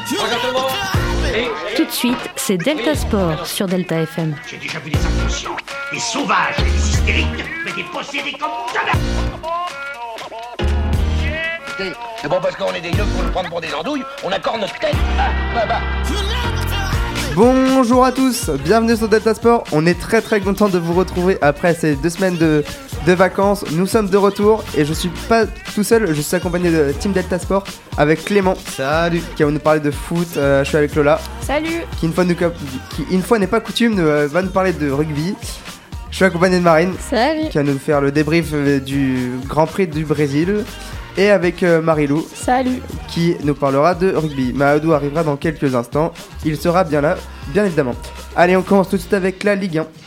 Tout de suite, c'est Delta Sport sur Delta FM. J'ai déjà vu des inconscients, des sauvages, des hystériques, mais des possédés comme jamais. C'est bon parce qu'on est des yeux pour nous prendre pour des andouilles, on accorde notre tête. Bonjour à tous, bienvenue sur Delta Sport. On est très content de vous retrouver après ces 2 semaines de vacances. Nous sommes de retour et je suis pas tout seul, je suis accompagné de Team Delta Sport avec Clément. Salut. Qui va nous parler de foot. Je suis avec Lola. Salut. Qui une fois n'est pas coutume va nous parler de rugby. Je suis accompagné de Marine. Salut. Qui va nous faire le débrief du Grand Prix du Brésil. Et avec Marilou. Salut. Qui nous parlera de rugby. Mahadou arrivera dans quelques instants. Il sera bien là, bien évidemment. Allez, on commence tout de suite avec la Ligue 1.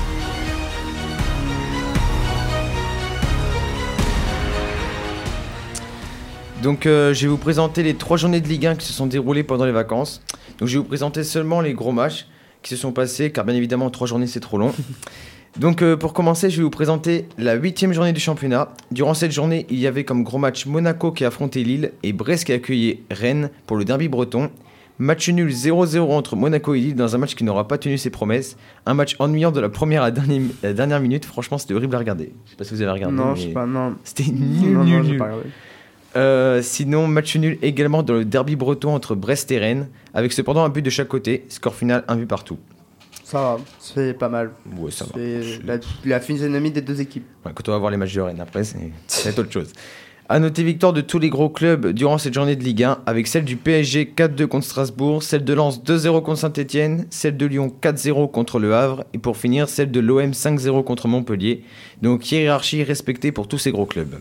Donc je vais vous présenter les 3 journées de Ligue 1 qui se sont déroulées pendant les vacances. Donc je vais vous présenter seulement les gros matchs qui se sont passés, car bien évidemment 3 journées c'est trop long. Donc pour commencer, je vais vous présenter la 8e journée du championnat. Durant cette journée, il y avait comme gros match Monaco qui a affronté Lille et Brest qui a accueilli Rennes pour le derby breton. Match nul 0-0 entre Monaco et Lille dans un match qui n'aura pas tenu ses promesses. Un match ennuyant de la première à la dernière minute. Franchement, c'était horrible à regarder. Je sais pas si vous avez regardé. Non, je sais pas, non. C'était nul. J'ai pas regardé. Sinon, match nul également dans le derby breton entre Brest et Rennes, avec cependant un but de chaque côté. Score final, un but partout. Ça va, c'est pas mal. Ouais, ça va. C'est la physionomie des deux équipes. Ouais, quand on va voir les matchs de Rennes, après, c'est autre chose. À noter victoire de tous les gros clubs durant cette journée de Ligue 1, avec celle du PSG 4-2 contre Strasbourg, celle de Lens 2-0 contre Saint-Etienne, celle de Lyon 4-0 contre Le Havre, et pour finir, celle de l'OM 5-0 contre Montpellier. Donc hiérarchie respectée pour tous ces gros clubs.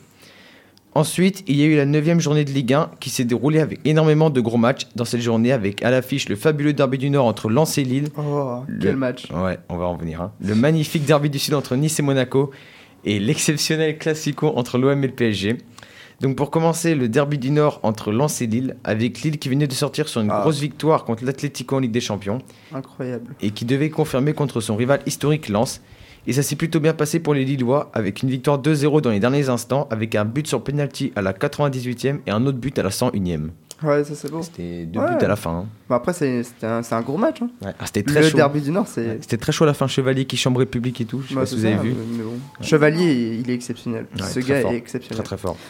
Ensuite, il y a eu la 9e journée de Ligue 1 qui s'est déroulée avec énormément de gros matchs. Dans cette journée, avec à l'affiche le fabuleux derby du Nord entre Lens et Lille. Oh, quel match. Ouais, on va en venir. Hein. Le magnifique derby du Sud entre Nice et Monaco. Et l'exceptionnel classico entre l'OM et le PSG. Donc pour commencer, le derby du Nord entre Lens et Lille, avec Lille qui venait de sortir sur une grosse victoire contre l'Atlético en Ligue des Champions. Incroyable. Et qui devait confirmer contre son rival historique Lens. Et ça s'est plutôt bien passé pour les Lillois, avec une victoire 2-0 dans les derniers instants, avec un but sur penalty à la 98e et un autre but à la 101e. Ouais, ça c'est beau. C'était 2 buts à la fin. Hein. Bon, après, c'est un gros match. Hein. Ouais. Ah, c'était très chaud. Le derby du Nord, c'est... Ouais, c'était très chaud à la fin. Chevalier qui chambrait public et tout. Je sais pas si vous avez vu. Mais bon. Chevalier, il est exceptionnel. Ouais, ce gars fort. est exceptionnel. Très fort.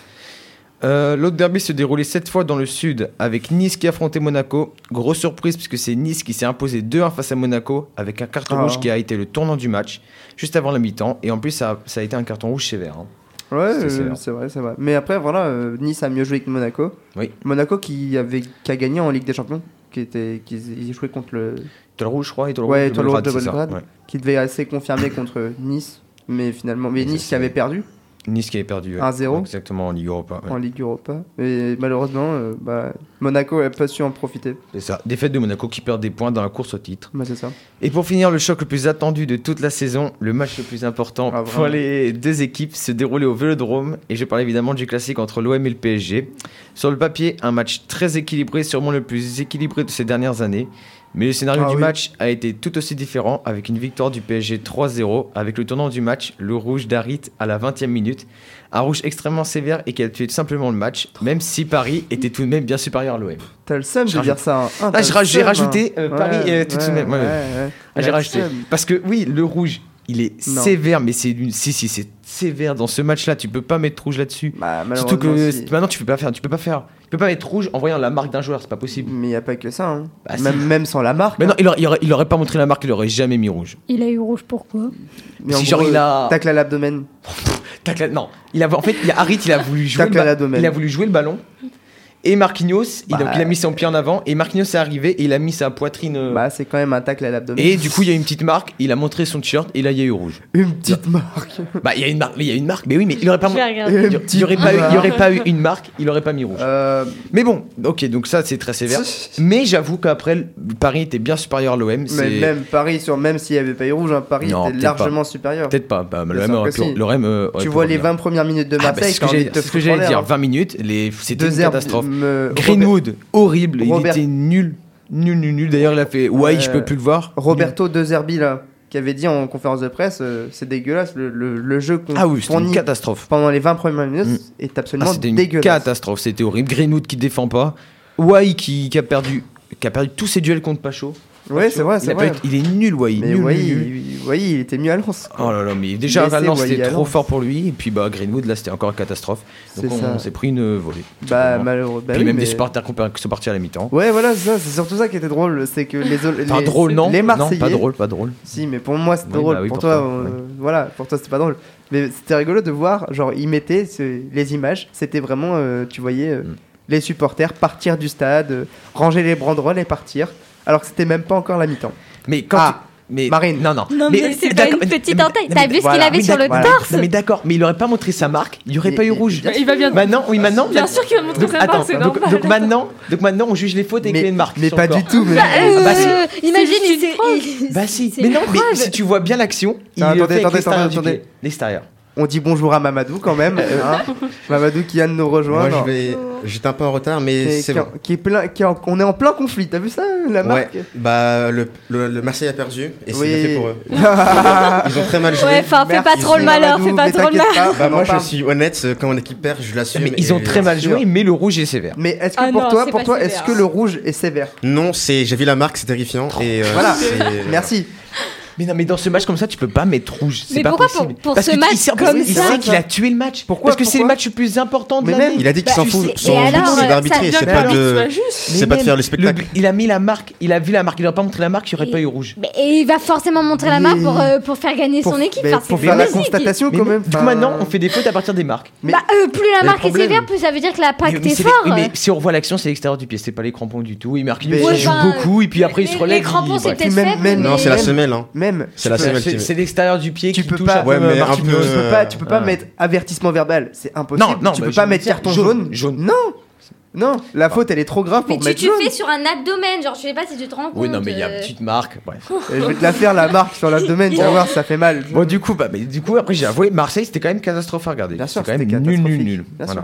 L'autre derby se déroulait 7 fois dans le sud, avec Nice qui affrontait Monaco. Grosse surprise puisque c'est Nice qui s'est imposé 2-1 face à Monaco, avec un carton rouge qui a été le tournant du match, juste avant la mi-temps. Et en plus, ça a été un carton rouge sévère. Hein. Ouais, c'est vrai. Mais après, voilà, Nice a mieux joué que Monaco. Oui. Monaco qui a gagné en Ligue des Champions, qui jouait contre le... Étoile rouge, je crois. Étoile rouge de Belgrade, Belgrade, qui devait assez confirmer contre Nice. Mais finalement, Nice qui avait perdu. Nice qui avait perdu 1-0. Exactement, en Ligue Europa. Ouais. En Ligue Europa. Et malheureusement, Monaco n'a pas su en profiter. C'est ça. Défaite de Monaco qui perd des points dans la course au titre. C'est ça. Et pour finir, le choc le plus attendu de toute la saison, le match le plus important pour les deux équipes, se déroulait au Vélodrome. Et je parle évidemment du classique entre l'OM et le PSG. Sur le papier, un match très équilibré, sûrement le plus équilibré de ces dernières années. Mais le scénario du match a été tout aussi différent, avec une victoire du PSG 3-0, avec le tournant du match, le rouge d'Harit à la 20e minute. Un rouge extrêmement sévère et qui a tué tout simplement le match, même si Paris était tout de même bien supérieur à l'OM. T'as le seum de dire ça. J'ai rajouté Paris tout de même. J'ai rajouté. Parce que oui, le rouge, il est sévère, mais c'est c'est sévère dans ce match-là. Tu peux pas mettre rouge là-dessus. Surtout que maintenant tu peux pas mettre rouge en voyant la marque d'un joueur, c'est pas possible. Mais il y a pas que ça. Hein. Même sans la marque. Mais non, il aurait pas montré la marque, il aurait jamais mis rouge. Il a eu rouge pourquoi? Mais si genre il a tacle à l'abdomen. Non, en fait, Harit, il a voulu jouer le ballon. Et Marquinhos, il a mis son pied en avant. Et Marquinhos est arrivé et il a mis sa poitrine. C'est quand même un tacle à l'abdomen. Et du coup, il y a une petite marque. Il a montré son t-shirt et là, il y a eu rouge. Une petite marque. Il y a une marque. Mais il y a une marque. Mais oui, mais il aurait pas. Il y aurait pas eu une marque. Il aurait pas mis rouge. Mais bon, ok. Donc ça, c'est très sévère. Mais j'avoue qu'après, Paris était bien supérieur à l'OM. Même Paris, même s'il y avait pas eu rouge, Paris était largement supérieur. Peut-être pas. L'OM. Tu vois les 20 premières minutes de Marseille. C'est ce que j'allais dire. 20 minutes. C'était une catastrophe. Greenwood, horrible, il était nul. D'ailleurs, il a fait je peux plus le voir. Roberto De Zerbi, là, qui avait dit en conférence de presse, c'est dégueulasse, le jeu qu'on c'était une catastrophe. Pendant les 20 premières minutes est absolument c'était dégueulasse. Une catastrophe, c'était horrible. Greenwood qui défend pas, Wai qui a perdu qui a perdu tous ses duels contre Pacho. Ouais, c'est vrai, Il, c'est a pas vrai. été- il est nul, ouais. Mais Nul, ouais, nul. il était mieux à Lens. Oh là là, mais déjà Laissez à Lens Wai c'était à trop Lens. fort pour lui. Et puis Greenwood, là c'était encore une catastrophe. Donc C'est ça. on s'est pris une volée. tout Bah, simplement. malheureux. Bah Puis oui, même mais- des supporters qui sont partis à la mi-temps. Ouais, voilà, c'est surtout ça qui était drôle. C'est que Pas drôle, non. les Non, Marseillais. pas drôle, pas drôle. Si, mais pour moi c'était Oui, drôle. bah oui, pour pour toi, toi, ouais. voilà, pour toi c'était pas drôle. Mais c'était rigolo de voir, genre, ils mettaient les images. C'était vraiment, tu voyais les supporters partir du stade, ranger les banderoles et partir. Alors que c'était même pas encore la mi-temps. Mais quand Ah, mais Marine. non. Non, mais c'est pas d'accord, une petite mais- entaille. mais- T'as vu ce qu'il voilà. avait Oui, sur le voilà. torse? Non, mais d'accord, mais il aurait pas montré sa marque, il y aurait pas eu rouge. bien Il va bien. Maintenant, oui, maintenant. Bien sûr qu'il va montrer Donc, sa attends, marque, c'est donc, normal. donc maintenant, on juge les fautes avec une marque. mais sur pas le du corps. tout. Mais... bah, Imagine, juste il une s'est. preuve. Bah si, C'est mais non, une mais preuve. si tu vois bien l'action, il Non, le attendez, fait avec attendez, l'extérieur du attendez. pied. L'extérieur. On dit bonjour à Mamadou quand même. hein. Mamadou qui vient de nous Moi, rejoindre. j'étais un peu en retard, mais c'est bon. On est en plein conflit. T'as vu ça, la marque? Ouais, bah le Marseille a perdu et c'est bien fait pour eux. Ah, Ils ont très mal joué. Ouais, enfin, fais pas merci, trop le malheur, Mamadou, fais pas mais trop le t'inquiète malheur. pas, Bah on en moi je parle. suis honnête, quand mon équipe perd, je l'assume. Mais ils ont et- très mal sûr. joué, mais le rouge est sévère. Mais est-ce que Ah pour non, toi, c'est pas est-ce sévère. que le rouge est sévère? Non, j'ai vu la marque, c'est terrifiant et Voilà. c'est- Merci. Mais non, mais dans ce match comme ça, tu peux pas mettre rouge. C'est Mais pas pourquoi possible. pour Parce ce que match il sait, comme il ça sait qu'il a tué le match. Pourquoi Parce que c'est le Pourquoi match le plus important de Mais l'année. même, Il a dit qu'il s'en Bah, fout. et Son alors, but c'est ça d'arbitrer, vient c'est de pas lui, de soit juste. c'est pas de faire le spectacle. Il a mis la marque, il a vu la marque, il aurait pas montré la marque, il n'y aurait pas eu rouge. Mais il va forcément montrer la marque pour faire gagner son équipe. mais Enfin, pour c'est faire la logique. constatation Mais quand non, même. du coup, maintenant, on fait des fautes à partir des marques. Mais- Bah, plus la le marque est problème- sévère, plus ça veut dire que l'impact est c'est fort. mais si on revoit l'action, c'est l'extérieur du pied, c'est pas les crampons du tout. Il marque, il Mais- joue Ouais, enfin, beaucoup, et puis après il se relève. Les crampons, c'est bref. peut-être Même- faible. même- Non, mais- c'est la semelle hein. Même. C'est la semelle qui C'est l'extérieur du pied Tu qui peux touche pas- un Ouais, peu mais un Marquinhos. peu, Tu peux pas mettre avertissement verbal, c'est impossible. Non, tu bah, peux pas je mettre veux dire, carton jaune, jaune. jaune. Non, la faute elle est trop grave Mais pour mettre tu jaune. fais sur un abdomen, genre je sais pas si tu te rends compte. Oui, non, mais il y a une petite marque. Bref. Je vais te la faire la marque sur l'abdomen, tu vas voir, ça fait mal. Bon, du coup, après, j'ai avoué, Marseille, c'était quand même catastrophe à regarder. Bien sûr, C'était quand c'était même nul. catastrophique. Bien Voilà.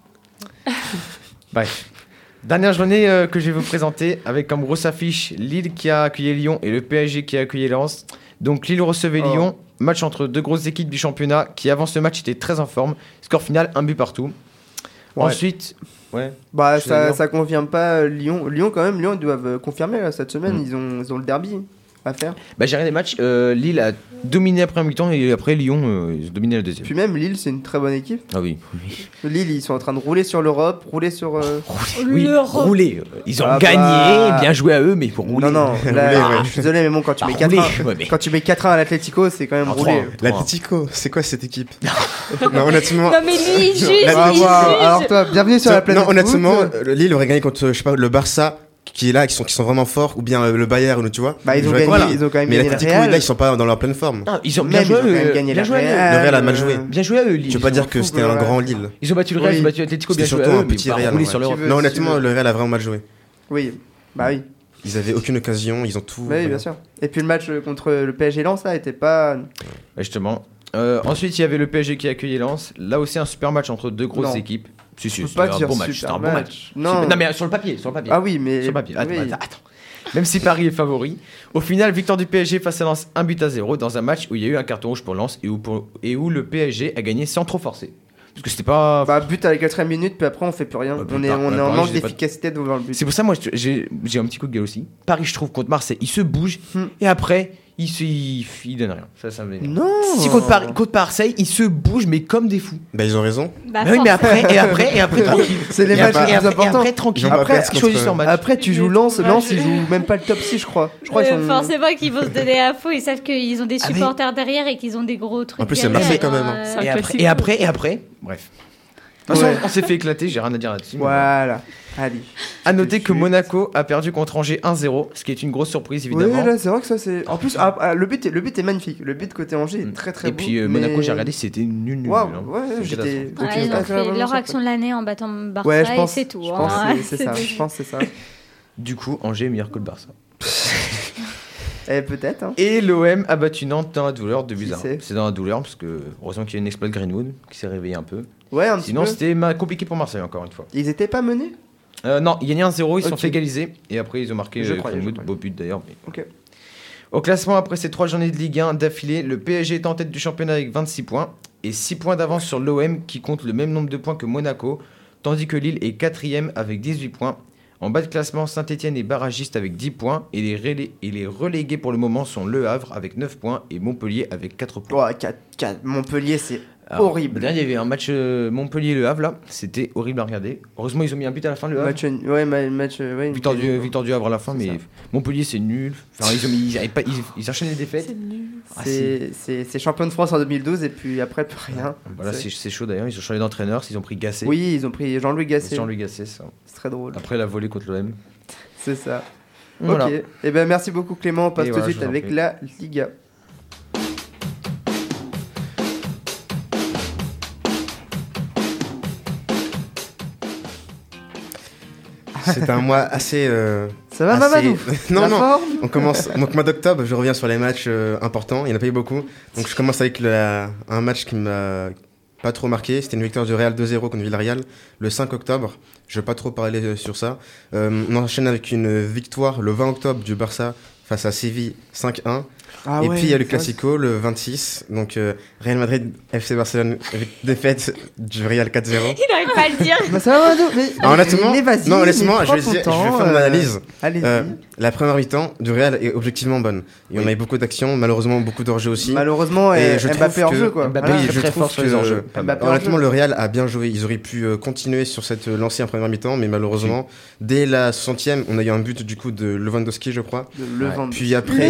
Bref. Dernière journée que je vais vous présenter avec comme grosse affiche Lille qui a accueilli Lyon et le PSG qui a accueilli Lens. Donc Lille recevait Oh. Lyon, match entre deux grosses équipes du championnat qui avant ce match étaient très en forme. Score final, un but partout. Ouais. Ensuite, ouais. Bah Je suis d'accord. ça confirme pas Lyon. Lyon quand même, Lyon ils doivent confirmer là, cette semaine, ils ont le derby à faire. Bah, j'ai regardé les matchs. Lille a dominé la première mi-temps et après Lyon, ils ont dominé la deuxième. Puis même Lille, c'est une très bonne équipe. Ah oui. Lille, ils sont en train de rouler sur l'Europe, rouler sur Oui, L'Europe. rouler. Ils ont Ah gagné, bah. bien joué à eux, mais pour rouler. Non, là, Rouler, ouais. je suis désolé, mais bon, quand tu Ah, mets rouler, 4-1 ouais, mais- quand tu mets 4-1 à l'Atlético, c'est quand même En roulé. 3. L'Atlético, c'est quoi cette équipe? Non, honnêtement. Non, mais lui, il juge, La- il juge. Alors toi, bienvenue sur la planète. Non, honnêtement, foot. Lille aurait gagné contre, je sais pas, le Barça qui est là, qui sont vraiment forts, ou bien le Bayern, tu vois. Bah, ils ont J'aurais gagné, compris. ils ont quand même Mais gagné le l'Atlético, Real. là, ils sont pas dans leur pleine forme. Ah, ils ont Même, bien joué ils ont quand à même eux. gagné Bien la joué à eux. Real. Le Real a mal joué. Bien joué à eux, Lille. Je veux pas ils dire s'en que foutent, c'était le un Real. grand Lille. Ils ont battu le Real, Oui. ils ont battu l'Atlético, bien C'était joué à surtout eux, un mais petit pas Real, roulé ouais. sur l'Europe. Tu veux- Non, si honnêtement, tu veux. le Real a vraiment mal joué. Oui, bah oui. Ils avaient aucune occasion, ils ont tout. Oui, bien sûr. Et puis le match contre le PSG Lens, là, était pas. Ouais, justement. Ensuite, il y avait le PSG qui a accueilli Lens. Là aussi, un super match entre deux grosses Non. équipes. Si, Je peux c'était pas un dire bon match. super C'était un bon match. match. Non. Non, mais sur le papier. Ah oui, mais. Sur le papier. oui. Attends. Même si Paris est favori, au final, victoire du PSG face à Lens 1-0 dans un match où il y a eu un carton rouge pour Lens et où le PSG a gagné sans trop forcer. Parce que c'était pas. Bah, but à la 4ème minute, puis après, on fait plus rien. Ouais, on est, putain, on est ouais, en Paris, manque je l'ai pas- d'efficacité devant le but. C'est pour ça, moi, j'ai un petit coup de gueule aussi. Paris, je trouve, contre Marseille, il se bouge et après, il donne rien. Ça me vénère. Non. Si contre Marseille, ils se bougent, mais comme des fous. Bah, ils ont raison. Bah, Bah oui, mais forcément. après, tranquille. C'est les Et matchs après- les plus et importants. après, tranquille. Ils vont pas Après, perdre contre- choisis leur match. Après, tu joues Lens. Lens, ils jouent même pas le top 6, je crois. Je crois qu'ils sont. Forcément qu'ils vont se donner à faux. Ils savent qu'ils ont des Ah, mais- supporters derrière et qu'ils ont des gros trucs. En plus, c'est derrière. Marseille quand même, hein. Euh, Et après, bref. De toute façon, Ouais. on s'est fait éclater, j'ai rien à dire là-dessus. mais bon. Voilà. Allez. À noter que Monaco a perdu contre Angers 1-0, ce qui est une grosse surprise Oui, évidemment. là, c'est vrai que ça, c'est. En plus, le but est magnifique. Le but côté Angers est très très Et beau. puis mais- Monaco, j'ai regardé, c'était nul. Waouh, hein. ouais, C'est j'étais. catastrophe. ouais, ils ont fait agréablement leur surpris. action de l'année en battant Barça Ouais, je pense. et c'est tout. Je pense hein. que c'est ça. Je pense que c'est ça. Du coup, Angers est meilleur que le Barça. Et peut-être. Hein. Et l'OM a battu Nantes dans la douleur de Qui Buzyn. c'est C'est dans la douleur parce que heureusement qu'il y a une exploit de Greenwood qui s'est réveillé un peu. Ouais, un petit Sinon, peu. c'était compliqué pour Marseille encore une fois. Ils étaient pas menés. Non, ils gagnaient 1-0, ils se sont Ok. fait égaliser et après ils ont marqué Je croyais, Greenwood, je beau but d'ailleurs. mais- Ok. Au classement, après ces 3 journées de Ligue 1 d'affilée, le PSG est en tête du championnat avec 26 points et 6 points d'avance sur l'OM qui compte le même nombre de points que Monaco, tandis que Lille est 4ème avec 18 points. En bas de classement, Saint-Etienne est barragiste avec 10 points et les relégués pour le moment sont Le Havre avec 9 points et Montpellier avec 4 points. Oh, Montpellier, c'est Alors, horrible. Dernier, il y avait un match Montpellier-Le Havre là, c'était horrible à regarder. Heureusement, ils ont mis un but à la fin, Le Havre. Victoire du Havre à la fin, C'est mais ça. Montpellier c'est nul. Enfin, ils enchaînent les défaites. Ah, C'est champion de France en 2012 et puis après plus rien. Voilà, c'est chaud d'ailleurs. Ils ont changé d'entraîneur, ils ont pris Gasset. Oui, ils ont pris Jean-Louis Gasset. Jean-Louis Gasset, ça. C'est très drôle. Après la volée contre l'OM. C'est ça. Voilà. Ok. Et ben merci beaucoup Clément. On passe Et tout de voilà, suite je vous en avec prie. la Liga. C'est un mois assez. Ça va, assez- Mamadou? Non, La non. forme On commence. Donc, mois d'octobre, je reviens sur les matchs importants. Il n'y en a pas eu beaucoup. Donc, je commence avec un match qui m'a pas trop marqué. C'était une victoire du Real 2-0 contre Villarreal le 5 octobre. Je ne vais pas trop parler sur ça. On enchaîne avec une victoire le 20 octobre du Barça face à Séville 5-1. Ah Et ouais, puis il y a le ça, Classico le 26. Donc Real Madrid, FC Barcelone, avec défaite du Real 4-0. Il n'arrive pas à le dire. Bah ça va, Mamadou. Mais Honnêtement, mais vas-y. non, laisse-moi, mais je vais prends ton faire temps, mon analyse. Allez-y. La première mi-temps du Real est objectivement bonne. Il y en a eu beaucoup d'actions, malheureusement beaucoup d'enjeux aussi. Malheureusement, Et je Mbappé trouve en que- jeu quoi. Mbappé, Voilà. Oui, très, je très trouve fort sur les enjeux. Mbappé en honnêtement, jeu. le Real a bien joué. Ils auraient pu continuer sur cette lancée en première mi-temps, mais malheureusement, dès la 60e, on a eu un but du coup de Lewandowski, je crois. Le Ouais. vent. Puis après,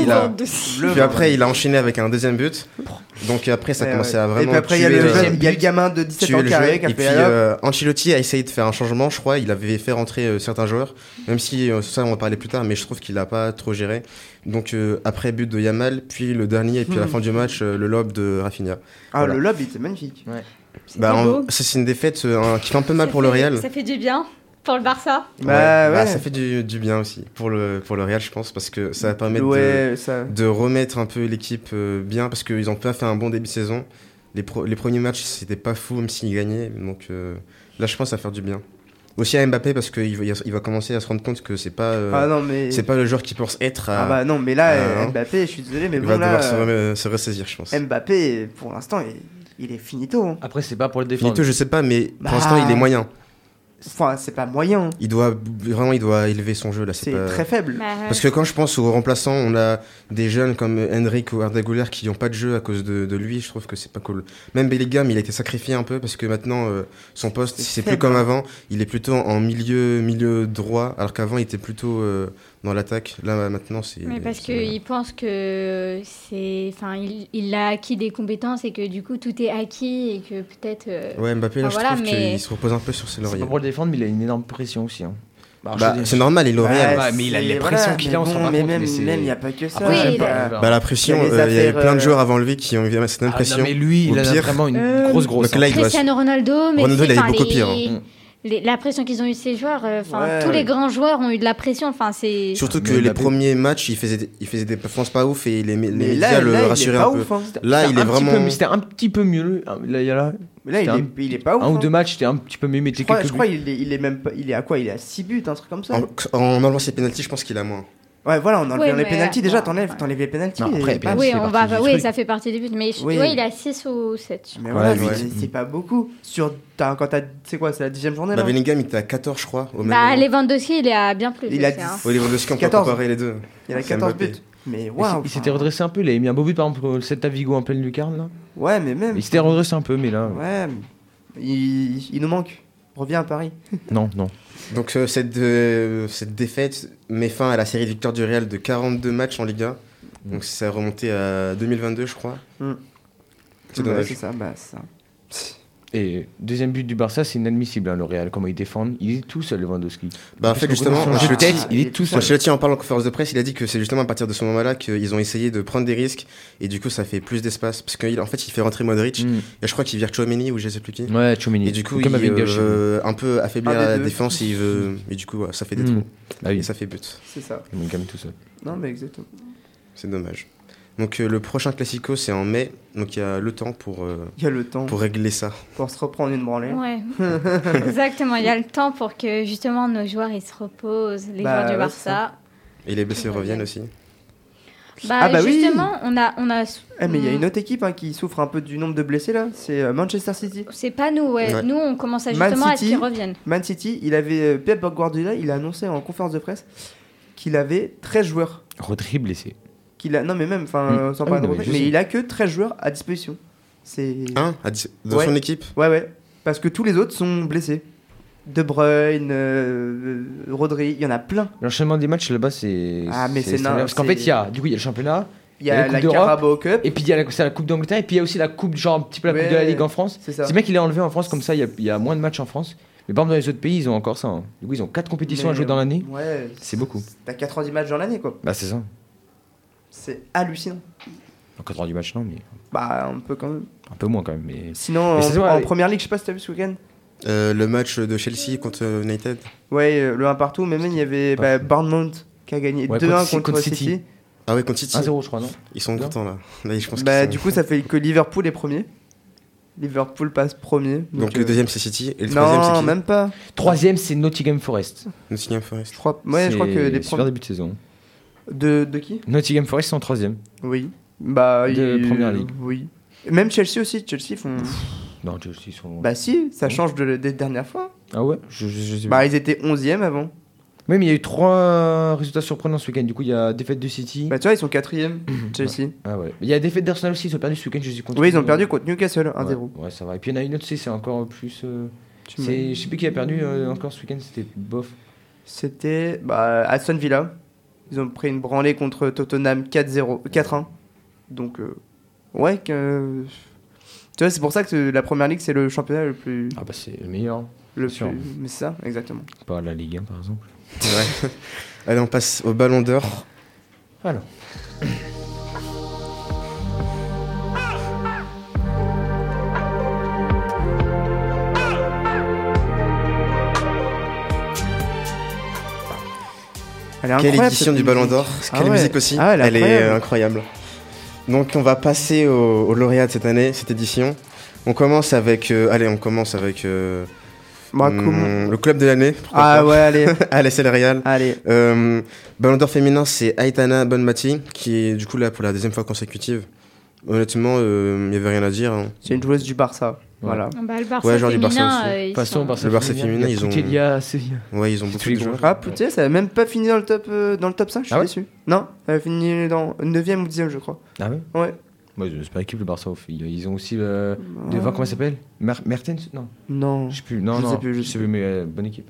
il a enchaîné avec un deuxième but. Donc après, ça a commencé à vraiment. Et puis après, il y a tuer, le gamin de 17 tuer ans le qui jeu. arrive, qui a Et puis fait alors. Ancelotti a essayé de faire un changement, je crois. Il avait fait rentrer certains joueurs, même si ça, on va parler plus tard, mais je trouve qu'il a pas trop géré. Donc après, but de Yamal, puis le dernier, et puis à la fin du match, le lob de Rafinha. Ah, voilà. le lob, il était magnifique. C'était beau. Ça, c'est une défaite qui fait un peu mal Ça pour le fait- Real. Ça fait du bien pour le Barça. Bah ouais. Ça fait du bien aussi pour le Real, je pense, parce que ça va permettre Ouais, ça. de remettre un peu l'équipe bien, parce qu'ils ont pas fait un bon début de saison. Les premiers matchs, c'était pas fou, même s'ils gagnaient. Donc là, je pense que ça va faire du bien. Aussi à Mbappé, parce qu'il va commencer à se rendre compte que c'est pas, Ah non, mais. c'est pas le joueur qui pense être. Ah bah non, mais là, hein. Mbappé, je suis désolé, mais Il bon, va là. devoir se ressaisir, je pense. Mbappé, pour l'instant, il est finito. Hein. Après, c'est pas pour le défendre. Finito, je sais pas, mais Bah. pour l'instant, il est moyen. Enfin, c'est pas moyen. Il doit élever son jeu là. C'est pas... très faible. Bah, Parce que quand je pense aux remplaçants, on a des jeunes comme Henrik ou Arda Güler qui n'ont pas de jeu à cause de lui. Je trouve que c'est pas cool. Même Bellingham, il a été sacrifié un peu parce que maintenant, son poste, C'est c'est plus faible, comme hein. avant. Il est plutôt en milieu droit, alors qu'avant, il était plutôt dans l'attaque. Là, maintenant, c'est. Mais parce c'est- qu'il pense que c'est. Enfin, il a acquis des compétences et que du coup tout est acquis et que peut-être. Ouais, Mbappé, là, Enfin, je voilà, trouve mais- qu'il se repose un peu sur ses C'est lauriers. pas pour le défendre, mais il a une énorme pression aussi. Hein. Alors, Bah, je- c'est normal, il est au Real. Ouais, mais il a les pressions qu'il a, on s'en rend mais compte, même, mais c'est- même, il n'y a pas que ça. Oui, je sais il pas. a- Bah, la pression, Il y a les il y a eu affaires, plein de joueurs avant lui qui ont eu cette même Ah, pression. non, mais lui, il Au a pire. vraiment une grosse. Donc là, il doit. Cristiano Ronaldo, mais Ronaldo, tu sais, il a eu enfin, beaucoup pire, hein. la pression qu'ils ont eu ces joueurs, enfin Ouais. tous les grands joueurs ont eu de la pression. Enfin, c'est. Surtout que Mais les Mbappé- premiers matchs, il faisait des performances pas ouf et les Mais médias là, le il est rassuraient pas un peu. ouf. Hein. Là, il est vraiment. C'était un petit peu mieux. Là, il y a là. Mais là, il est pas ouf. Un ou hein. deux matchs, c'était un petit peu mieux, mais Je t'es crois, quelques je crois buts. il est même pas. Il est à quoi? Il est à 6 buts, un truc comme ça. En enlevant ses pénaltys, je pense qu'il a moins. Ouais, voilà, on enlève Ouais, les mais, pénaltys. Déjà, ouais. t'enlèves les pénaltys. Non, après, et- les pénaltys, Oui, c'est on partie va. du Oui, truc. ça fait partie des buts. Mais Oui. ouais, il a 6 ou 7. Mais Ouais, voilà, huit. c'est pas beaucoup. C'est quoi? C'est la 10e journée Bah, là? Bellingham, il était à 14, je crois. Au même Bah, moment. Lewandowski, il est à bien plus. Il a aussi, hein. 10. Oui, Lewandowski, on peut 14. comparer les deux. Il a C'est 14 Mbappé. buts. Mais Il waouh! il s'était redressé un peu, il avait mis un beau but par exemple le 7 à Vigo en pleine lucarne là. Ouais, mais même. Il s'était redressé un peu, mais là. Ouais, il nous manque. Reviens à Paris. Non. Donc, cette défaite met fin à la série de victoires du Real de 42 matchs en Liga. Donc, ça a remonté à 2022, je crois. Mm. C'est Bah, dommage. c'est ça, bah, c'est ça. Et deuxième but du Barça, c'est inadmissible, hein, le Real, comment ils défendent. Il est tout seul, Lewandowski. Bah, en fait, justement, son jeu de Ancelotti, tête, il est tout seul. Ancelotti en parle en conférence de presse, il a dit que c'est justement à partir de ce moment-là qu'ils ont essayé de prendre des risques et du coup ça fait plus d'espace parce qu'en fait il fait rentrer Modric Mm. et je crois qu'il vire Tchouaméni ou je sais plus qui. Ouais, Tchouaméni. Et du coup comme il avec Gauche. veut un peu affaiblir Un des la deux. défense et, et du coup ouais, ça fait des Mm. trous Ah oui, et ça fait but. C'est ça. il est quand même tout seul. Non, mais exactement. C'est dommage. Donc le prochain Classico c'est en mai donc il y a le temps pour Il y a le temps régler ça. pour se reprendre une branlée. Ouais, exactement. Il y a le temps pour que justement nos joueurs ils se reposent, les Bah, joueurs du ouais, Barça. Et les blessés reviennent aussi. Bah, oui. justement, on a Mais il y a une autre équipe qui souffre un peu du nombre de blessés là, c'est Manchester City. c'est pas nous, Ouais. Nous, on commence à Man justement à ce City. qu'ils reviennent. Man City, il avait Pep Guardiola, il a annoncé en conférence de presse qu'il avait 13 joueurs. Rodri blessé. Non mais même, sans Ah parler oui, de non, Rodri, mais je mais sais. il a que 13 joueurs à disposition. C'est... Dans Ouais. son équipe. Ouais. Parce que tous les autres sont blessés. De Bruyne, Rodri, il y en a plein. L'enchaînement des matchs là-bas, c'est. Ah, mais c'est parce qu'en c'est- fait, il y a le championnat, Il y a Coupe la d'Europe, Carabao Cup. et puis il y a la Coupe d'Angleterre, et puis il y a aussi la Coupe, genre un petit peu la Coupe Ouais, de la Ligue en France. C'est ça. C'est bien qu'il ait enlevé en France, comme ça, il y a moins de matchs en France. Mais par exemple, dans les autres pays, ils ont encore ça. Du coup, ils ont 4 compétitions à jouer dans l'année. Ouais. C'est beaucoup. T'as 90 matchs dans l'année, quoi. Bah, c'est ça. C'est hallucinant. En 90 matchs, non, mais Bah, un peu quand même. un peu moins quand même. Mais... Sinon, Mais c'est ça, en ouais. première ligue, je sais pas si t'as vu ce week-end. Le match de Chelsea contre United. Ouais, le 1 partout, mais même il y avait Pas Bournemouth qui a gagné Ouais, 2-1 contre contre City. City. Ah ouais, contre City. 1-0, je crois, non? Ils sont Non. contents là. Là, je pense Bah, qu'ils du sont- coup, ça fait que Liverpool est premier. Liverpool passe premier. Donc le deuxième c'est City et le troisième c'est Non, qui même pas. Troisième, c'est Nottingham Forest. Nottingham Forest. Je crois que les Super premiers. début de saison. De qui? Nottingham Forest, c'est en troisième. Oui. Bah, De Première Ligue. Oui. Même Chelsea aussi. Chelsea font. Non, Chelsea, ils sont. Bah, si, ça change des dernières fois. Ah ouais? Je sais Bah, ils étaient 11e avant. Même il y a eu 3 résultats surprenants ce week-end. Du coup, il y a défaite de City. Bah, tu vois, ils sont 4e, Chelsea. Ah ouais. Il y a défaite d'Arsenal aussi, ils ont perdu ce week-end, je suis contre. Oui, ils ont perdu contre Newcastle 1-0. Ouais, ça va. Et puis il y en a une autre, c'est encore plus. Tu Je sais plus qui a perdu encore ce week-end, c'était bof. C'était Aston Villa. Ils ont pris une branlée contre Tottenham 4-1. Donc, ouais, tu vois, c'est pour ça que la première ligue, c'est le championnat le plus. Ah bah c'est le meilleur. Le sûr. plus... Mais c'est ça, exactement. Pas la Ligue 1 par exemple. Ouais. Allez, on passe au Ballon d'Or. Alors. Elle est Quelle incroyable, édition cette du Ballon musique. d'Or. Ah Quelle ouais. musique aussi. Ah ouais, elle est incroyable. incroyable. Donc on va passer au lauréat de cette année, cette édition. On commence avec Bah, comment le club de l'année. pourquoi Ah pas. ouais, allez. Allez, c'est le Real. Allez. Ballon d'Or féminin, c'est Aitana Bonmati, qui est du coup là pour la deuxième fois consécutive. Honnêtement, il n'y avait rien à dire. Hein. C'est une joueuse du Barça. Voilà. Bah, le Barça Ouais, genre du Barça féminin, aussi. ils Passons sont- au Barça Le Barça féminin, féminin, il y a ils ont- Putellas, Sevilla. Ouais, ils ont C'est beaucoup tous les de joueurs. Ah, putain, ça a même pas fini dans le top 5, je suis Ah ouais déçu. Non, elle a fini dans 9e ou 10e, je crois. Ah ouais? Ouais. Ouais, c'est pas équipe le Barça. Ils ont aussi devant, comment ça s'appelle? Mertens? Non, Non. je sais plus. Non, Je non, sais plus, je sais plus. mais bonne équipe.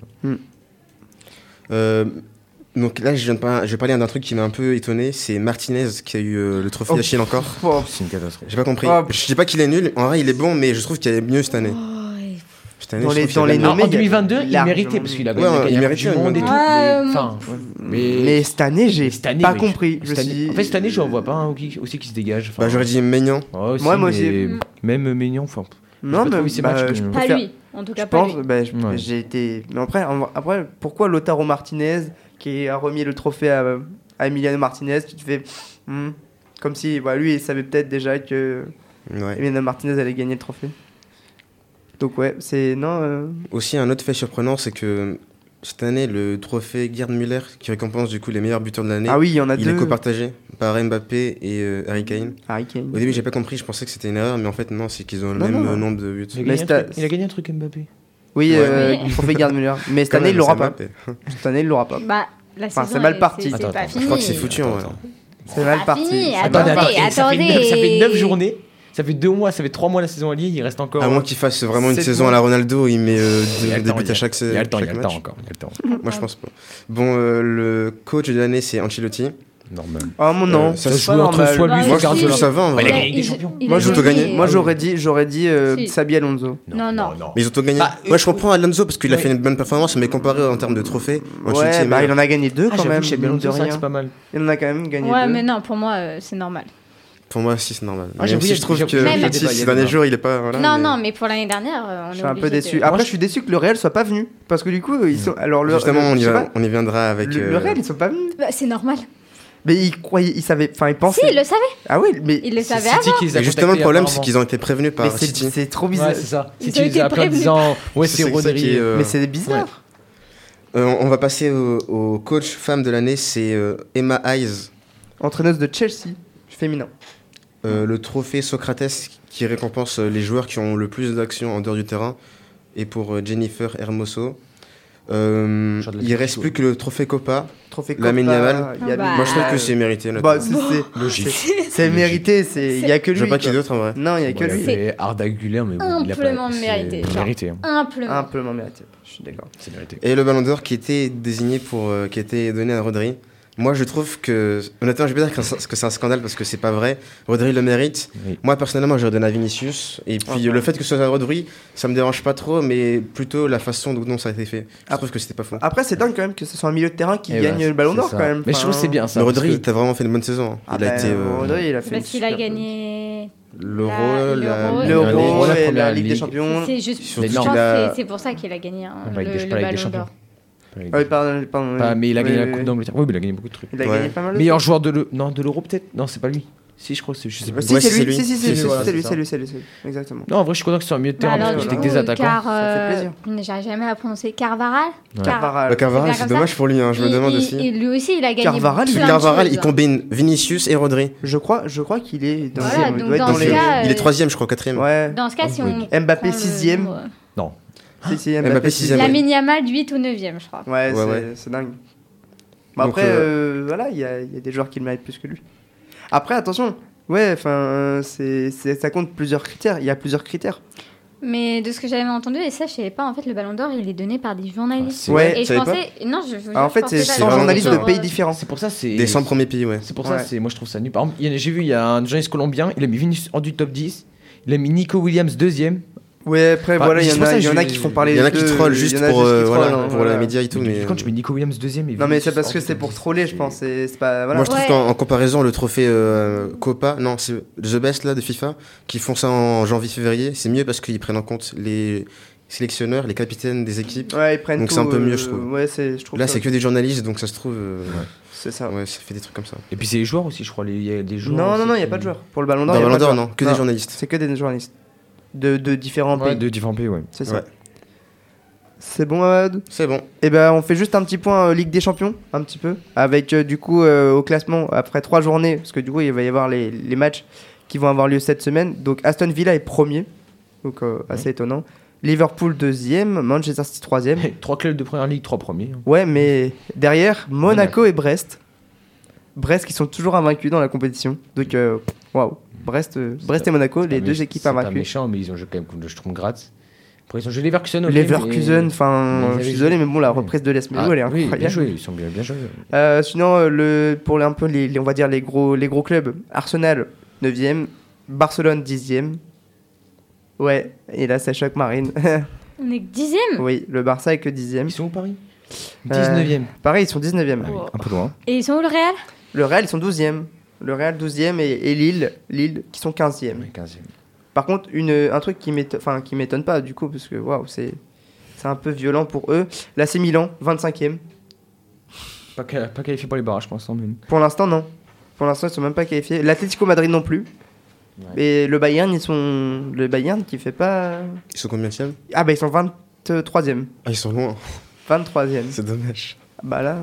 Donc là, je vais parler d'un truc qui m'a un peu étonné. C'est Martinez qui a eu le trophée Oh. d'Achille encore. Oh, C'est une catastrophe. J'ai pas compris. Oh. Je dis pas qu'il est nul. En vrai, il est bon, mais je trouve qu'il est mieux cette année. Oh, et- Cette année, Dans je les- trouve qu'il dans est les bien. nommés, En 2022, il largement méritait parce qu'il a Ouais, gagné il la Coupe méritait, du monde et tout. Ouais, Enfin, Mais cette année, j'ai cette année, pas oui. compris. Cette année- En fait, cette année, je n'en vois pas un aussi qui se dégage. Enfin, Bah, j'aurais dit Maignan. ouais, aussi, Moi aussi. mais Même Maignan, enfin. Non, pas mais trouvé ces matchs je que- Pas préfère- lui, en tout Je cas pas pense, lui. Ouais. j'ai été. Mais après, pourquoi Lautaro Martinez qui a remis le trophée à Emiliano Martinez, tu te fais comme si lui il savait peut-être déjà que Ouais. Emiliano Martinez allait gagner le trophée. Donc ouais, c'est non. Aussi, un autre fait surprenant, c'est que cette année, le trophée Gerd Müller, qui récompense du coup les meilleurs buteurs de l'année, Ah oui, il y en a il deux. est copartagé par Mbappé et Harry Kane. Harry Kane. Au début, j'ai pas compris, je pensais que c'était une erreur, mais en fait, non, c'est qu'ils ont le Non, même non. nombre de buts. Il a Mais gagné un truc- il a gagné un truc Mbappé. Oui, Ouais. le trophée Gerd Müller. Mais cette Quand année, même, il l'aura c'est pas. Mbappé. Cette année, il l'aura pas. Bah, la Enfin, saison, c'est mal parti. C'est Attends, pas attends, fini. Je crois que c'est foutu en vrai. C'est mal pas parti. fini, C'est attendez, mal parti. ça fait attendez. 9 journées. Ça fait 2 mois, ça fait 3 mois la saison à Lille, il reste encore. À moins qu'il fasse vraiment une 7 saison mois. à la Ronaldo, il met Il y a des le temps, buts il y a- à chaque Il y a le temps, il y a le match. temps encore. Il y a le temps. Moi, je pense pas. Bon, le coach de l'année, c'est Ancelotti. Normal. Oh mon non, ça c'est se pas joue entre normal. soit lui, Bah, soit Moi, je trouve Guardiola. que ça va en Bah, il a vrai. gagné des champions. Moi, je gagné. gagné. Moi j'aurais dit Si. Xabi Alonso. Non, non. Mais ils ont tout gagné. Bah, Moi, je comprends Alonso parce qu'il a oui. fait une bonne performance, mais comparé en termes de trophées, Ancelotti Ouais, est bah il meilleur. en a gagné 2 quand même. chez mine de Alonso, c'est vrai que rien. c'est pas mal. Il en a quand même gagné 2. Ouais, mais non, pour moi, c'est normal. Pour moi aussi, c'est normal. Ah, Même j'avoue, si je trouve j'avoue, que j'avoue, Petit, il y a ces des derniers débats. jours, il est pas. Voilà, Non, mais- non, mais pour l'année dernière, on Je est suis un peu obligé déçu. de- Après, je suis déçu que le Real soit pas venu. Parce que du coup, ils sont. Alors, Justement, on je y sais va- pas, on y viendra avec. le Real, ils sont pas venus. Bah, c'est normal. Mais ils croyaient, ils savaient. Enfin, ils Si, pensaient. il le savait. Ah oui, mais. Il le C'est savait City avant. qui les a Et justement, le contactés, problème, c'est apparemment. qu'ils ont été prévenus Mais par City. c'est trop bizarre. Ouais, c'est ça. Ils City ont les a été appelés en prévenus. disant ouais, C'est c'est ça qui est, Rodri. Mais c'est bizarre. On va passer au coach femme de l'année, c'est Emma Hayes. entraîneuse de Chelsea féminin. Le trophée Socrates qui récompense les joueurs qui ont le plus d'actions en dehors du terrain. Et pour Jennifer Hermoso. Il reste plus que le trophée Copa. Lamine Yamal. Moi je trouve que c'est mérité. C'est logique. C'est mérité, il y a que lui. Je sais pas qui d'autre en vrai. Non, il y a que lui. C'est Arda Güler, mais bon, amplement mérité. Mérité. Amplement mérité. Je suis d'accord. C'est mérité. Et le Ballon d'Or qui était désigné qui était donné à Rodri. Moi, je trouve que, honnêtement, je vais pas dire que c'est un scandale parce que c'est pas vrai. Rodri le mérite. Oui. Moi, personnellement, j'aurais donné à Vinicius. Et puis, le fait que ce soit Rodri, ça me dérange pas trop, mais plutôt la façon dont ça a été fait. Je trouve que c'était pas faux. Après, c'est dingue quand même que ce soit un milieu de terrain qui gagne le Ballon d'Or quand même. Mais je trouve que c'est bien ça. Mais Rodri, t'as vraiment fait une bonne saison. Rodri, il a fait parce qu'il a gagné l'Euro, la Ligue des Champions. C'est juste, c'est pour ça qu'il a gagné le Ballon d'Or. Ah oui, pardon. Mais il a gagné la Coupe d'Angleterre. Oui, mais il a gagné beaucoup de trucs. Il a gagné pas mal de meilleur joueur de l'Euro peut-être. Non, c'est pas lui. Si, je crois que c'est. Je sais pas. Si, c'est lui. C'est lui. Exactement. Non, en vrai, je suis content que ce soit un milieu de terrain parce que j'étais avec des attaquants. Ça fait plaisir. J'arrive jamais à prononcer Carvaral. Carvaral, c'est dommage pour lui. Je me demande aussi. Et lui aussi, il a gagné. Carvaral, il combine Vinicius et Rodri. Je crois qu'il est dans il est 3ème, je crois, 4ème. Dans ce cas, si on. Mbappé 6ème. Non. Si, Mbappé 6ème. Lamine Yamal 8 ou 9ème, je crois. Ouais, c'est dingue. Bon, après, voilà, il y a des joueurs qui le méritent plus que lui. Après, attention, ça compte plusieurs critères. Il y a plusieurs critères. Mais de ce que j'avais entendu, et ça, je savais pas, en fait, le Ballon d'Or, il est donné par des journalistes. Ouais, et je pensais. Non, je veux en fait, c'est 100 journalistes de pays différents. C'est pour ça, c'est. Des 100 premiers pays, ouais. C'est pour ça, moi, je trouve ça nul. Par exemple, j'ai vu, il y a un journaliste colombien, il a mis Vinicius hors du top 10, il a mis Nico Williams 2ème. Ouais, après, voilà, il y en a qui font parler. Il y en a qui trollent juste pour la média et tout. Mais quand tu mets Nico Williams 2ème. Non, mais c'est parce que c'est pour troller, je pense. C'est pas. Moi, je trouve qu'en comparaison, le trophée Copa, non, c'est The Best là de FIFA, qui font ça en janvier-février, c'est mieux parce qu'ils prennent en compte les sélectionneurs, les capitaines des équipes. Ouais, ils prennent. Donc c'est un peu mieux, je trouve. Ouais, je trouve. Là, c'est que des journalistes, donc ça se trouve. C'est ça. Ouais, ça fait des trucs comme ça. Et puis c'est les joueurs aussi, je crois. Il y a des joueurs. Non, il y a pas de joueurs. Pour le Ballon d'Or. Dans le Ballon d'Or, non, que des journalistes. C'est que des journalistes. De différents pays. De différents pays, ouais. C'est ça. Ouais. C'est bon, Ahmad ? C'est bon. Et ben, on fait juste un petit point Ligue des Champions, un petit peu, avec du coup au classement après 3 journées, parce que du coup il va y avoir les matchs qui vont avoir lieu cette semaine. Donc Aston Villa est premier, donc assez étonnant. Liverpool 2ème, Manchester City 3ème. 3 clubs de première ligue, 3 premiers. Ouais, mais derrière Monaco et Brest. Brest qui sont toujours invaincus dans la compétition. Donc waouh. Brest et Monaco, les deux équipes invaincues. C'est pas méchant, mais ils ont joué quand même contre le Sturm Graz. Après, ils ont joué Leverkusen. Leverkusen, je suis désolé, mais bon, la reprise de l'Es Melo, elle est incroyable. Bien joué, ils sont bien joués. Sinon, pour un peu on va dire les gros clubs, Arsenal 9ème, Barcelone 10ème. Ouais, et là, ça choque Marine. On est que 10ème ? Oui, le Barça est que 10ème. Ils sont où, Paris ? 19ème. Paris, ils sont 19ème. Un peu loin. Et ils sont où, le Real ? Le Real, ils sont 12ème. Le Real 12ème et Lille qui sont 15ème. Oui, 15ème. Par contre, un truc qui m'étonne pas du coup, parce que waouh, c'est un peu violent pour eux. l'AC Milan, 25ème. Pas qualifié pour les barrages, je pense. Pour l'instant, non. Pour l'instant, ils sont même pas qualifiés. L'Atlético Madrid non plus. Ouais. Et le Bayern, le Bayern qui fait pas. Ils sont combienième ? Ah bah ils sont 23ème. Ah, ils sont loin. 23ème. C'est dommage. Bah là.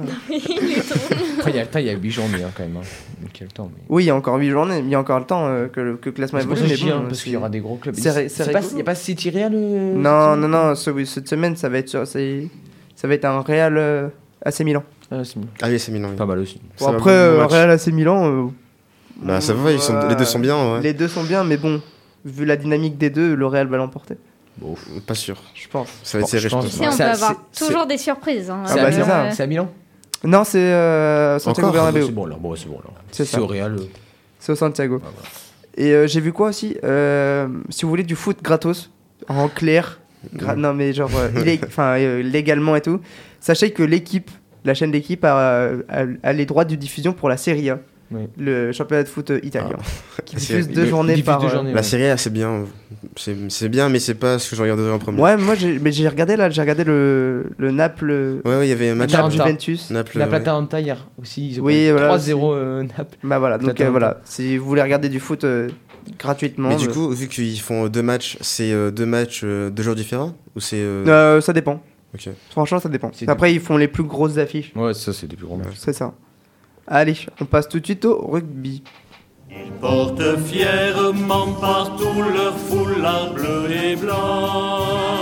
Après, il y a 8 journées quand même. Donc, il y a le temps, mais... Oui, il y a encore 8 journées, mais il y a encore le temps que le classement évolue. Mais bon, parce qu'il y aura des gros clubs. Il n'y a pas City Real Non, cette semaine, ça va être un Real AC Milan. Ah oui, AC Milan. Oui. Pas mal aussi. Bon, après, Real AC Milan. Bah, ça va, les deux sont bien. Ouais. Les deux sont bien, mais bon, vu la dynamique des deux, le Real va l'emporter. Bon, pas sûr. Je pense. Ça va être serré, je pense. On peut avoir toujours des surprises. C'est à Milan ? Non, c'est Santiago Bernabéu. C'est bon là. C'est au Real. C'est au Santiago. Ah, voilà. Et j'ai vu quoi aussi si vous voulez du foot gratos, en clair, non mais genre légalement et tout, sachez que la chaîne L'équipe a les droits de diffusion pour la Serie A. Oui. Le championnat de foot italien qui diffuse 2 journées par la Serie A, c'est bien, c'est bien, mais c'est pas ce que je regarderai en premier. Ouais, moi j'ai regardé le Naples. Ouais, il y avait un match Juventus. La Plata hier aussi. Oui, voilà, 3-0 Naples. Bah voilà, donc voilà, si vous voulez regarder du foot gratuitement. Mais du coup, vu qu'ils font 2 matchs, c'est 2 matchs 2 jours différents ou c'est ça dépend. Ok. Franchement, ça dépend. Après, ils font les plus grosses affiches. Ouais, ça c'est des plus gros matchs. C'est ça. Allez, on passe tout de suite au rugby. Ils portent fièrement partout leur foulard bleu et blanc.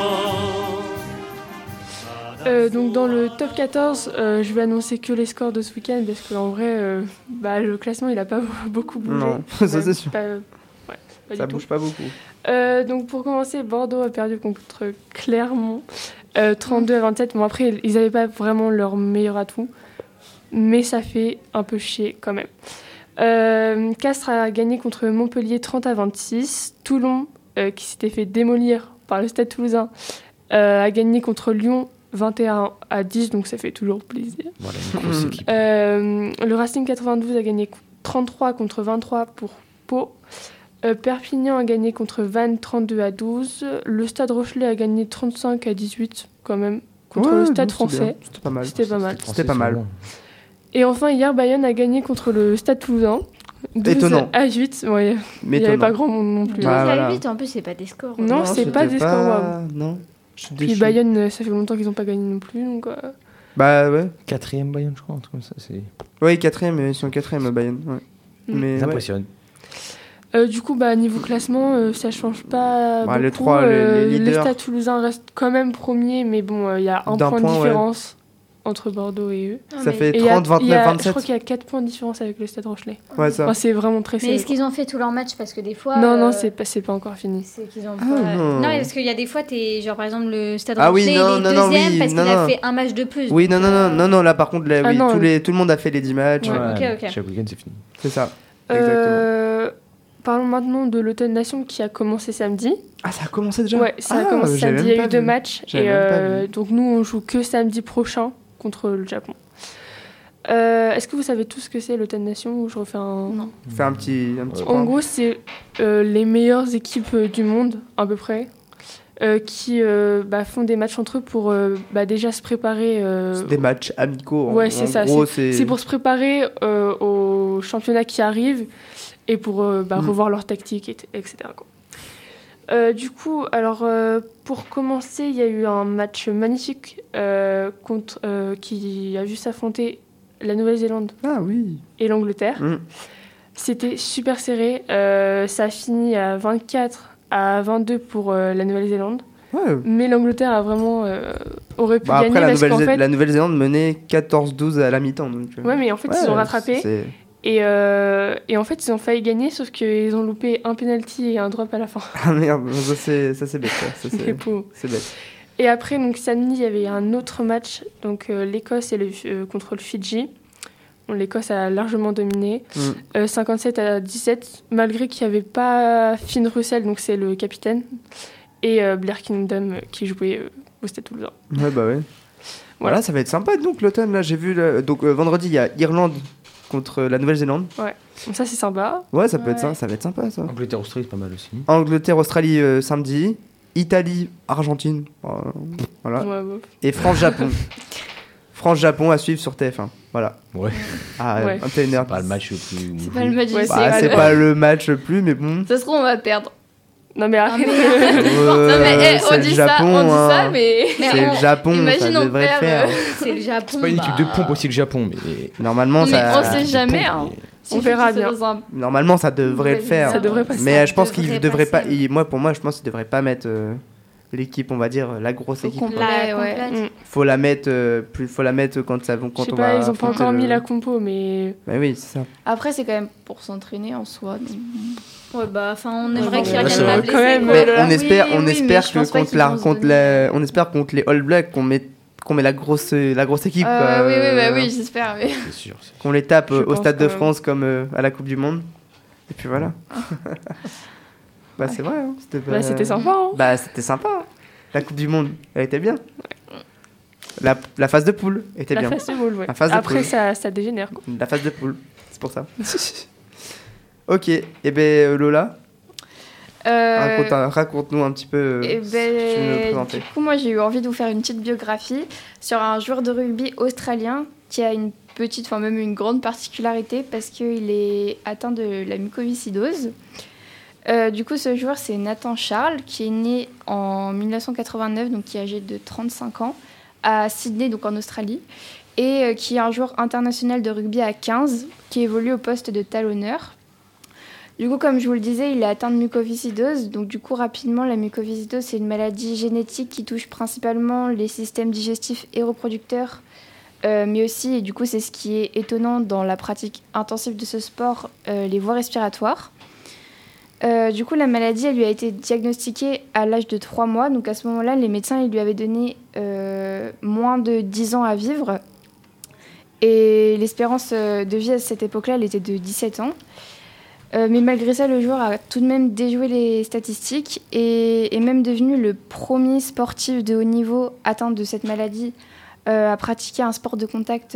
Donc dans le top 14, je vais annoncer que les scores de ce week-end parce qu'en vrai, le classement il a pas beaucoup bougé. Non, ça c'est sûr. Pas Ça du bouge tout. pas beaucoup. Donc pour commencer, Bordeaux a perdu contre Clermont 32-27. Bon après, ils n'avaient pas vraiment leur meilleur atout, mais ça fait un peu chier quand même. Castres a gagné contre Montpellier 30-26. Toulon, qui s'était fait démolir par le Stade Toulousain, a gagné contre Lyon 21-10, donc ça fait toujours plaisir. Voilà, une grosse équipe. Le Racing 92 a gagné 33 contre 23 pour Pau. Perpignan a gagné contre Vannes 32-12. Le Stade Rochelais a gagné 35-18 quand même contre le Stade Français. C'était pas mal. C'était pas mal. C'était pas mal. Et enfin hier Bayonne a gagné contre le Stade Toulousain. 12 Étonnant. à 8. Ouais. Il n'y avait pas grand monde non plus. 12 Ah, à voilà. 8, en plus, c'est pas des scores. Non, c'est pas des scores. Waouh. Non. Je suis Puis déçu. Bayonne, ça fait longtemps qu'ils n'ont pas gagné non plus. Donc, Bah ouais. 4e Bayern, je crois, un truc comme ça. C'est... Oui, 4ème, ils sont 4ème Bayern. Ouais. Mais Ça ouais. impressionne. du coup, niveau classement, ça change pas Bah, beaucoup. les trois, les leaders. Stade Toulousain reste quand même premier, mais bon, il y a un D'un point de point, ouais. différence entre Bordeaux et eux. Ça fait Et il y a- 30, 29, il y a- 27. Je crois qu'il y a 4 points de différence avec le Stade Rochelais. Ouais, ça. Enfin, c'est vraiment très Mais serré. est-ce qu'ils ont fait tous leurs matchs? Parce que des fois. Non, c'est pas encore fini. C'est qu'ils ont Ah, pas... non. Non, parce qu'il y a des fois, t'es genre par exemple le Stade Ah oui, Rochelais, non, il est non, non, deuxième oui, parce qu'il non, a non. fait un match de plus. Oui, donc, non, là par contre, là, Ah, oui, non. tout le monde a fait les 10 matchs. Ouais. ok. Chaque week-end, c'est fini. C'est ça. Exactement. Parlons maintenant de l'Automne Nation qui a commencé samedi. Ah, ça a commencé déjà? Ouais, ça a Ah, commencé j'avais samedi. Il même y a pas eu 2 vu. matchs. J'avais Et même pas vu. donc nous, on joue que samedi prochain contre le Japon. Est-ce que vous savez tout ce que c'est l'Automne Nation ou je refais un... Non. Fais un petit En point. gros, c'est les meilleures équipes du monde, à peu près, qui font des matchs entre eux pour déjà se préparer. C'est des matchs amicaux. Ouais, c'est ça. Gros, C'est pour se préparer au championnat qui arrive et pour revoir leur tactique, etc. quoi. Du coup, alors pour commencer, il y a eu un match magnifique qui a juste affronté la Nouvelle-Zélande Ah oui. et l'Angleterre. Mm. C'était super serré. Ça a fini à 24-22 pour la Nouvelle-Zélande. Ouais. Mais l'Angleterre a vraiment aurait pu Bah, gagner après, parce qu'en fait... la Nouvelle-Zélande menait 14-12 à la mi-temps. Donc, Ouais, mais en fait, ils ont rattrapé. c'est- Et en fait, ils ont failli gagner, sauf qu'ils ont loupé un penalty et un drop à la fin. Ah merde, ça c'est bête. Ça, Les c'est pauvres. c'est bête. Et après, donc samedi, il y avait un autre match, donc l'Écosse contre le Fidji. Bon, l'Écosse a largement dominé, 57-17, malgré qu'il n'y avait pas Finn Russell, donc c'est le capitaine, et Blair Kingdom qui jouait au Stade Toulousain. Ouais, bah ouais. Voilà, ça va être sympa donc l'automne. Là, j'ai vu. Donc vendredi, il y a Irlande contre la Nouvelle-Zélande. Donc ça, c'est sympa. Ouais, ça peut être Ouais. ça. Ça va être sympa ça. Angleterre, Australie, c'est pas mal aussi. Angleterre, Australie samedi. Italie, Argentine. Voilà. Ouais, bof. Et France-Japon. France-Japon à suivre sur TF1. Voilà. Ouais. À Ouais. 21h. Pas le match le plus. C'est pas le match du Ouais, Bah, siècle. c'est pas le match le plus, mais bon. Ça se trouve, on va perdre. Non, mais arrête. Non, mais c'est on le dit Japon, ça, hein. mais. C'est le Japon, ça imagine, on devrait le perd, faire. C'est le Japon. C'est pas une équipe de pompe aussi le Japon, mais. Normalement, Mais ça. on sait jamais, hein. On verra bien. Normalement, ça devrait le faire. Ça devrait passer. Mais je pense qu'il devrait devrait pas. passer. Pour moi, je pense qu'il devrait pas mettre l'équipe, on va dire, la grosse Au équipe. complet. La Ouais. complète. Faut la mettre faut la mettre quand ça Je quand sais on pas, va. ils ont pas affronter encore le- mis la compo, mais... Bah oui, c'est ça. Après, c'est quand même pour s'entraîner en soi. donc- Ouais, bah, enfin, on Ouais, aimerait bon, qu'il ouais, revienne c'est pas vrai. blessé. Quand même, quoi. Mais là, on espère, oui, on oui, espère mais je que pense pas contre qu'ils la, vont se contre donner. on espère contre les All Blacks qu'on met la grosse équipe, quoi. Oui, j'espère. Mais... C'est sûr. Qu'on les tape Je au pense Stade de quand même. France comme à la Coupe du Monde. Et puis voilà. Bah c'est vrai. Hein. C'était sympa, hein. Bah c'était sympa. Hein. La Coupe du Monde, elle était bien. La phase de poule était La bien. phase de boule, ouais. La phase de Après, poule. ça dégénère, quoi. La phase de poule, c'est pour ça. Ok, et ben Lola, raconte-nous un petit peu Eh si tu veux nous ben, présenter. du coup, moi, j'ai eu envie de vous faire une petite biographie sur un joueur de rugby australien qui a une petite, enfin même une grande particularité parce qu'il est atteint de la mucoviscidose. Du coup, ce joueur, c'est Nathan Charles, qui est né en 1989, donc qui est âgé de 35 ans, à Sydney, donc en Australie. et qui est un joueur international de rugby à 15 qui évolue au poste de talonneur. Du coup, comme je vous le disais, il est atteint de mucoviscidose. Donc du coup, rapidement, la mucoviscidose, c'est une maladie génétique qui touche principalement les systèmes digestifs et reproducteurs, mais aussi, et du coup, c'est ce qui est étonnant dans la pratique intensive de ce sport, les voies respiratoires. Du coup, la maladie, elle lui a été diagnostiquée à l'âge de 3 mois. Donc à ce moment-là, les médecins ils lui avaient donné moins de 10 ans à vivre. Et l'espérance de vie à cette époque-là, elle était de 17 ans. Mais malgré ça, le joueur a tout de même déjoué les statistiques et est même devenu le premier sportif de haut niveau atteint de cette maladie à pratiquer un sport de contact.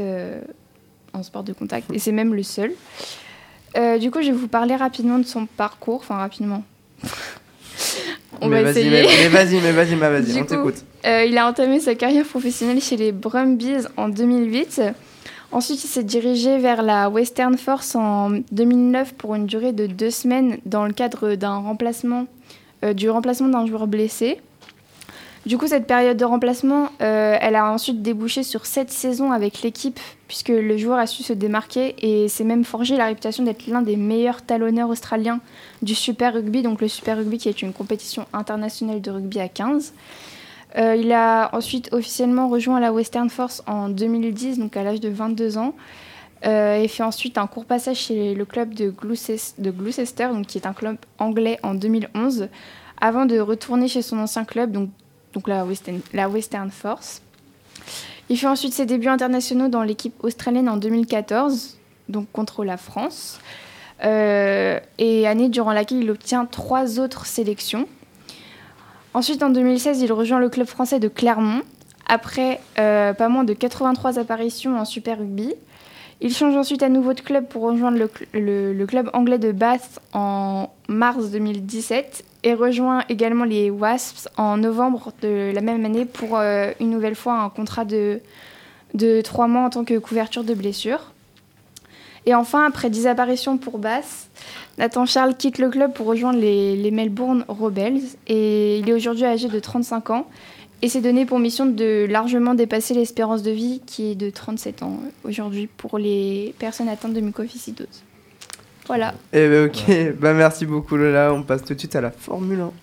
Et c'est même le seul. Du coup, je vais vous parler rapidement de son parcours. Enfin, rapidement. On va essayer. Mais vas-y, on t'écoute. Il a entamé sa carrière professionnelle chez les Brumbies en 2008. Ensuite, il s'est dirigé vers la Western Force en 2009 pour une durée de 2 semaines dans le cadre du remplacement d'un joueur blessé. Du coup, cette période de remplacement, elle a ensuite débouché sur 7 saisons avec l'équipe, puisque le joueur a su se démarquer et s'est même forgé la réputation d'être l'un des meilleurs talonneurs australiens du Super Rugby, donc le Super Rugby qui est une compétition internationale de rugby à 15. Il a ensuite officiellement rejoint la Western Force en 2010, donc à l'âge de 22 ans, et fait ensuite un court passage chez le club de Gloucester, donc qui est un club anglais en 2011, avant de retourner chez son ancien club, donc la Western Force. Il fait ensuite ses débuts internationaux dans l'équipe australienne en 2014, donc contre la France, et année durant laquelle il obtient 3 autres sélections. Ensuite, en 2016, il rejoint le club français de Clermont, après pas moins de 83 apparitions en Super Rugby. Il change ensuite à nouveau de club pour rejoindre le club anglais de Bath en mars 2017 et rejoint également les Wasps en novembre de la même année pour une nouvelle fois un contrat de 3 mois en tant que couverture de blessures. Et enfin, après 10 apparitions pour Bath, Nathan Charles quitte le club pour rejoindre les Melbourne Rebels et il est aujourd'hui âgé de 35 ans et s'est donné pour mission de largement dépasser l'espérance de vie qui est de 37 ans aujourd'hui pour les personnes atteintes de mucoviscidose. Voilà. Eh ben ok, bah merci beaucoup Lola, on passe tout de suite à la Formule 1.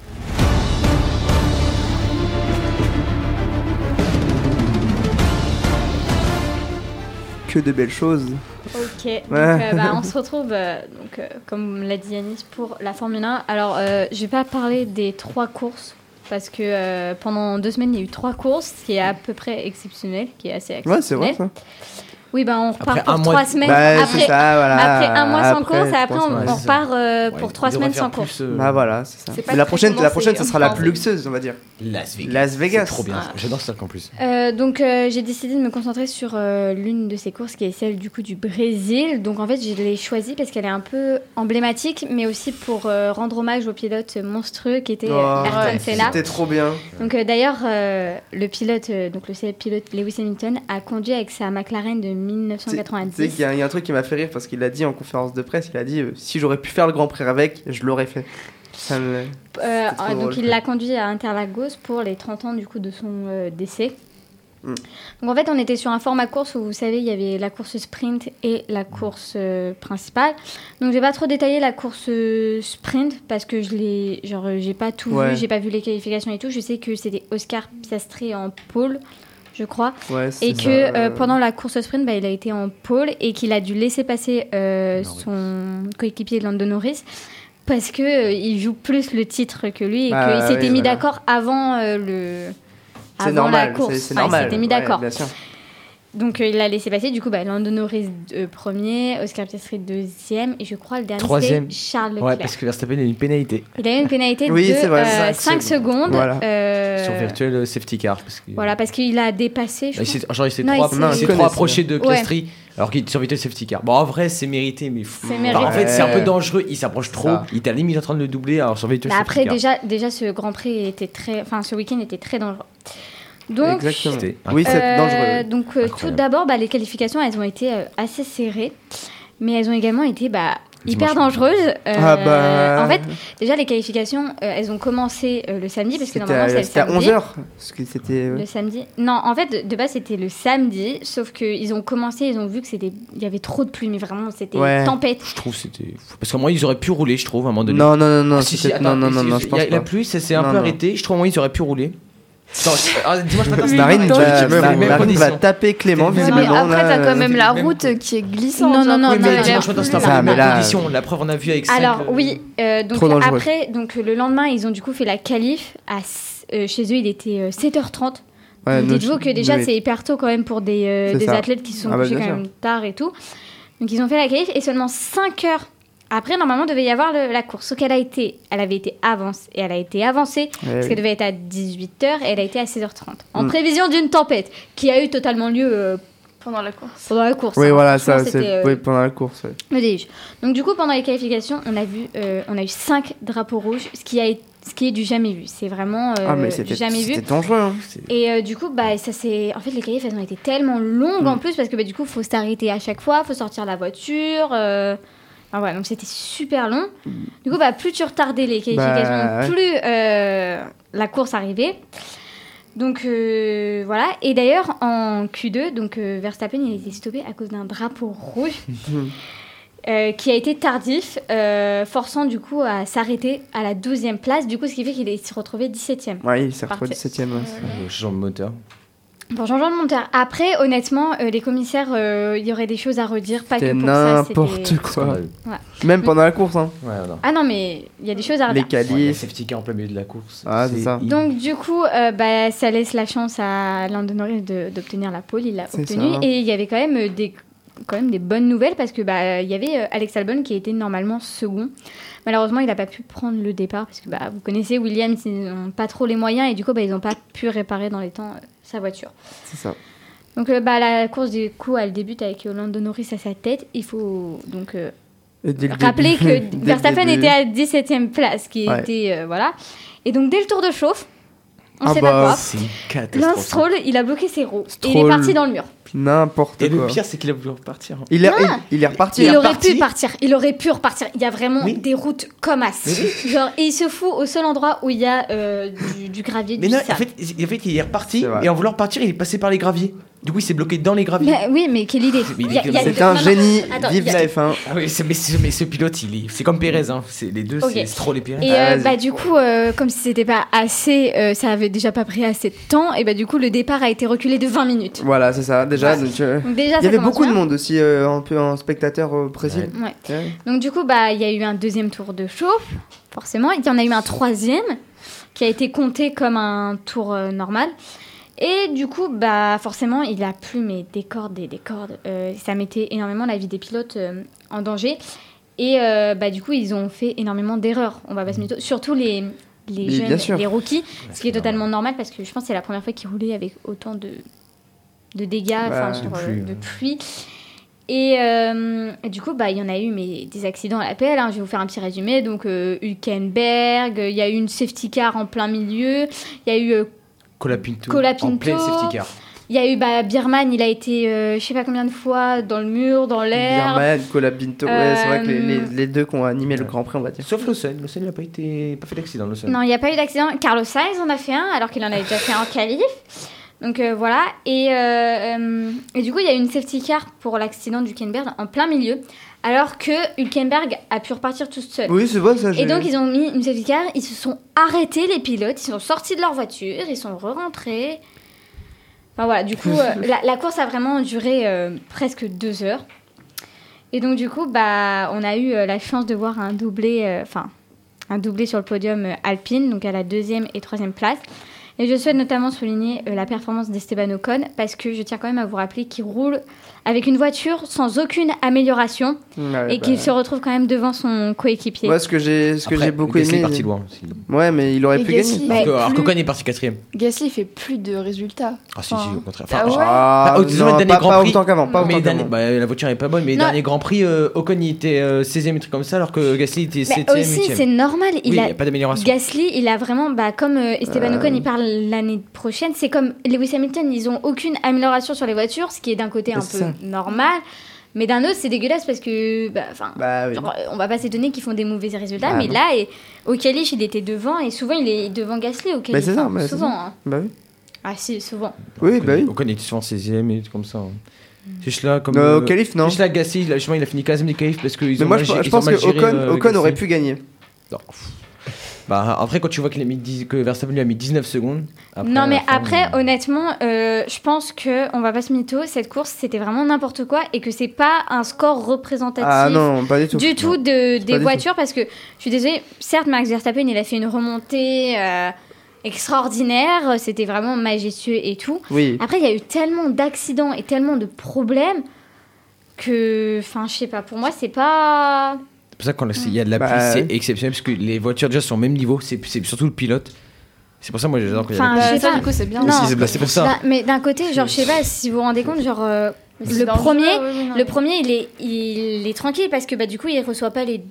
Que de belles choses. Ok, donc, on se retrouve, comme l'a dit Yanis, pour la Formule 1. Alors, je vais pas parler des 3 courses, parce que pendant 2 semaines, il y a eu 3 courses, ce qui est à peu près exceptionnel, qui est assez exceptionnel. Ouais, c'est vrai ça. Oui, on repart après pour 3 semaines. C'est ça, voilà. Après 1 mois sans Après, course, et après on ouais, repart pour 3 semaines sans course. Bah voilà, c'est ça. C'est pas Mais la très prochaine, commencé, ça sera la plus luxueuse, on va dire. Las Las Vegas. C'est trop bien. J'adore ça en plus. Donc j'ai décidé de me concentrer sur l'une de ces courses qui est celle du coup du Brésil. Donc en fait je l'ai choisie parce qu'elle est un peu emblématique, mais aussi pour rendre hommage au pilote monstrueux qui était Ayrton Senna. C'était trop bien. Donc d'ailleurs le pilote, donc le célèbre pilote Lewis Hamilton a conduit avec sa McLaren de 1990. Tu sais qu'il y a un truc qui m'a fait rire parce qu'il a dit en conférence de presse, il a dit si j'aurais pu faire le Grand Prix avec, je l'aurais fait. Ça me... donc il l'a conduit à Interlagos pour les 30 ans du coup de son décès. Donc en fait on était sur un format course où vous savez il y avait la course sprint et la course principale. Donc j'ai pas trop détaillé la course sprint parce que j'ai pas tout vu, j'ai pas vu les qualifications et tout. Je sais que c'était Oscar Piastri en pole, je crois, et que pendant la course sprint, il a été en pole et qu'il a dû laisser passer son coéquipier Lando Norris parce que il joue plus le titre que lui et qu'il s'était mis d'accord avant la course. C'est normal. Il s'était mis d'accord. Bien sûr. Donc il l'a laissé passer. Du coup, Lando Norris premier, Oscar Piastri deuxième et je crois le dernier troisième. C'était Charles Leclerc. Ouais, parce que Verstappen a eu une pénalité. Il a eu une pénalité de 5 secondes. Voilà. Sur virtuel safety car. Parce qu'il a dépassé. Il s'est trop approché de Piastri alors qu'il est sur virtuel safety car. Bon, en vrai, c'est mérité, mais en fait, c'est un peu dangereux. Il s'approche trop. Il était à la limite en train de le doubler alors sur virtuel safety car. Après, déjà, ce Grand Prix était ce week-end était très dangereux. Donc, oui, c'est dangereux. Donc, tout d'abord, les qualifications, elles ont été assez serrées, mais elles ont également été hyper dangereuse. En fait, déjà les qualifications, elles ont commencé le samedi parce que normalement c'est le samedi. C'était à 11h. Parce que c'était le samedi. Non, en fait de base c'était le samedi, sauf que ils ont commencé, ils ont vu que il y avait trop de pluie, mais vraiment c'était tempête. Je trouve c'était parce qu'à un moment ils auraient pu rouler, je trouve à un moment donné. Non, je pense la pluie, ça s'est un peu arrêté. Je trouve à un moment ils auraient pu rouler. Dimanche matin, Marine va taper Clément visiblement. Après, t'as quand même la route qui est glissante. Non. Mais dimanche matin, c'était un peu la condition. La preuve, on a vu avec 5. Alors, oui. Donc, le lendemain, ils ont du coup fait la qualif. Chez eux, il était 7h30. Dites-vous que déjà, c'est hyper tôt quand même pour des athlètes qui se sont couchés quand même tard et tout. Donc, ils ont fait la qualif et seulement 5 heures. Après, normalement, devait y avoir la course. Sauf qu'elle avait été avancée parce qu'elle devait être à 18h et elle a été à 16h30. En prévision d'une tempête qui a eu totalement lieu pendant la course. Oui, voilà, ça, c'est pendant la course. Le déluge. Donc, du coup, pendant les qualifications, on a eu 5 drapeaux rouges, ce qui est du jamais vu. C'est vraiment du jamais vu. C'était dangereux. Hein. Et du coup, en fait, les qualifs, elles ont été tellement longues en plus parce que du coup, il faut s'arrêter à chaque fois, il faut sortir la voiture. Donc c'était super long. Du coup, plus tu retardais les qualifications, plus la course arrivait. Donc voilà. Et d'ailleurs, en Q2, Verstappen il a été stoppé à cause d'un drapeau rouge qui a été tardif, forçant du coup à s'arrêter à la 12e place. Du coup, ce qui fait qu'il s'est retrouvé 17e. Oui, il s'est retrouvé 17e. Changement de moteur. Pour changement de moteur. Après, honnêtement, les commissaires, il y aurait des choses à redire. Pas que pour n'importe quoi. Même pendant la course. Hein. Ah non, mais il y a des choses à redire. Les qualifs. Les safety cars en plein milieu de la course. Ah, c'est ça. Donc, du coup, ça laisse la chance à Lando Norris d'obtenir la pole. Il l'a obtenue. Et il y avait quand même des bonnes nouvelles parce que il y avait Alex Albon qui était normalement second. Malheureusement, il n'a pas pu prendre le départ parce que vous connaissez, Williams, ils n'ont pas trop les moyens et du coup, ils n'ont pas pu réparer dans les temps sa voiture. C'est ça. Donc, la course, du coup, elle débute avec Lando Norris à sa tête. Il faut donc rappeler que Verstappen était à 17e place, qui était, voilà. Et donc, dès le tour de chauffe, on sait pas quoi. C'est une catastrophe. Lance Stroll, il a bloqué ses roues et il est parti dans le mur. N'importe quoi. Et le pire, c'est qu'il a voulu repartir. Il est reparti. Il aurait pu repartir. Il y a vraiment des routes comme as. Genre, et il se fout au seul endroit où il y a du gravier. Mais non, en fait, il est reparti et en voulant repartir, il est passé par les graviers. Du coup, il s'est bloqué dans les graviers. Oui, mais quelle idée. C'est un génie. Vive la F1. Ah oui, mais ce pilote, c'est comme Pérez. Hein. Les deux, c'est Stroll et Pérez. Et du coup, comme si c'était pas assez, ça avait déjà pas pris assez de temps. Et du coup, le départ a été reculé de 20 minutes. Voilà, c'est ça. Déjà, donc, il y avait beaucoup de monde aussi, un peu en spectateur précis. Ouais. Donc du coup, il y a eu un deuxième tour de chauffe, forcément. Il y en a eu un troisième qui a été compté comme un tour normal. Et du coup, forcément, il a plu des cordes. Ça mettait énormément la vie des pilotes en danger. Et du coup, ils ont fait énormément d'erreurs. On va pas se mytho. Surtout les jeunes, les rookies, ce qui est totalement normal parce que je pense que c'est la première fois qu'ils roulaient avec autant de dégâts, de pluie. Et du coup, il y en a eu des accidents à l'appel. Je vais vous faire un petit résumé. Donc, Hülkenberg, il y a eu une safety car en plein milieu. Il y a eu Colapinto en plein safety car. Il y a eu Bierman, il a été je sais pas combien de fois dans le mur, dans l'air. Bierman, Colapinto, c'est vrai que les deux qui ont animé le Grand Prix, on va dire. Sauf Lawson, il n'a pas fait d'accident. Non, il n'y a pas eu d'accident. Carlos Sainz en a fait un, alors qu'il en avait déjà fait un en qualif. Donc voilà, et du coup il y a eu une safety car pour l'accident d'Hülkenberg en plein milieu, alors que Hülkenberg a pu repartir tout seul. Oui, c'est vrai ça. Et donc ils ont mis une safety car, ils se sont arrêtés les pilotes, ils sont sortis de leur voiture, ils sont re-rentrés. Enfin voilà, du coup la course a vraiment duré presque 2 heures. Et donc du coup on a eu la chance de voir un doublé sur le podium Alpine, donc à la 2e et 3e place. Et je souhaite notamment souligner la performance d'Esteban Ocon, parce que je tiens quand même à vous rappeler qu'il roule avec une voiture sans aucune amélioration et qu'il se retrouve quand même devant son coéquipier. Ouais, ce que j'ai beaucoup aimé. Gasly est parti loin aussi. Ouais, mais il aurait pu gagner. Alors qu'Ocon est parti 4e. Gasly fait plus de résultats. Ah si, au contraire. Pas autant qu'avant. La voiture est pas bonne, mais les derniers Grands Prix, Ocon il était 16e, et truc comme ça, alors que Gasly était 7e, 8e. Aussi, c'est normal. Il n'y a pas d'amélioration. Gasly, il a vraiment, comme Esteban Ocon, il parle l'année prochaine, c'est comme Lewis Hamilton, ils ont aucune amélioration sur les voitures, ce qui est d'un côté un peu normal, Mais d'un autre, c'est dégueulasse parce que, oui. genre, on va pas s'étonner qu'ils font des mauvais résultats. Mais non. Là, au qualif, il était devant et souvent il est devant Gasly au qualif. C'est ça, souvent. C'est ça. Hein. Bah oui. Ah si, souvent. Oui, bah oui. Ocon était souvent 16ème et comme ça. Juste là, comme. Au qualif, non. Juste là, Gasly, justement, il a fini 15ème du qualif parce qu'ils ont. Mais moi, je pense que Ocon aurait pu gagner. Non. Bah, après, quand tu vois que Verstappen lui a mis 19 secondes. Non, mais après, honnêtement, je pense qu'on va pas se mytho. Cette course, c'était vraiment n'importe quoi et que c'est pas un score représentatif. Ah non, pas du tout. Du tout des voitures parce que je suis désolée, certes, Max Verstappen, il a fait une remontée extraordinaire. C'était vraiment majestueux et tout. Oui. Après, il y a eu tellement d'accidents et tellement de problèmes que, enfin, je sais pas, pour moi, c'est pas. C'est pour ça que quand il y a de la pluie, c'est exceptionnel parce que les voitures déjà sont au même niveau, c'est surtout le pilote. C'est pour ça moi j'adore qu'il y a de la pluie. Ça du coup c'est bien. Non, c'est pour ça. Mais d'un côté, genre je sais pas si vous vous rendez compte, genre le premier il est tranquille parce que du coup il reçoit pas les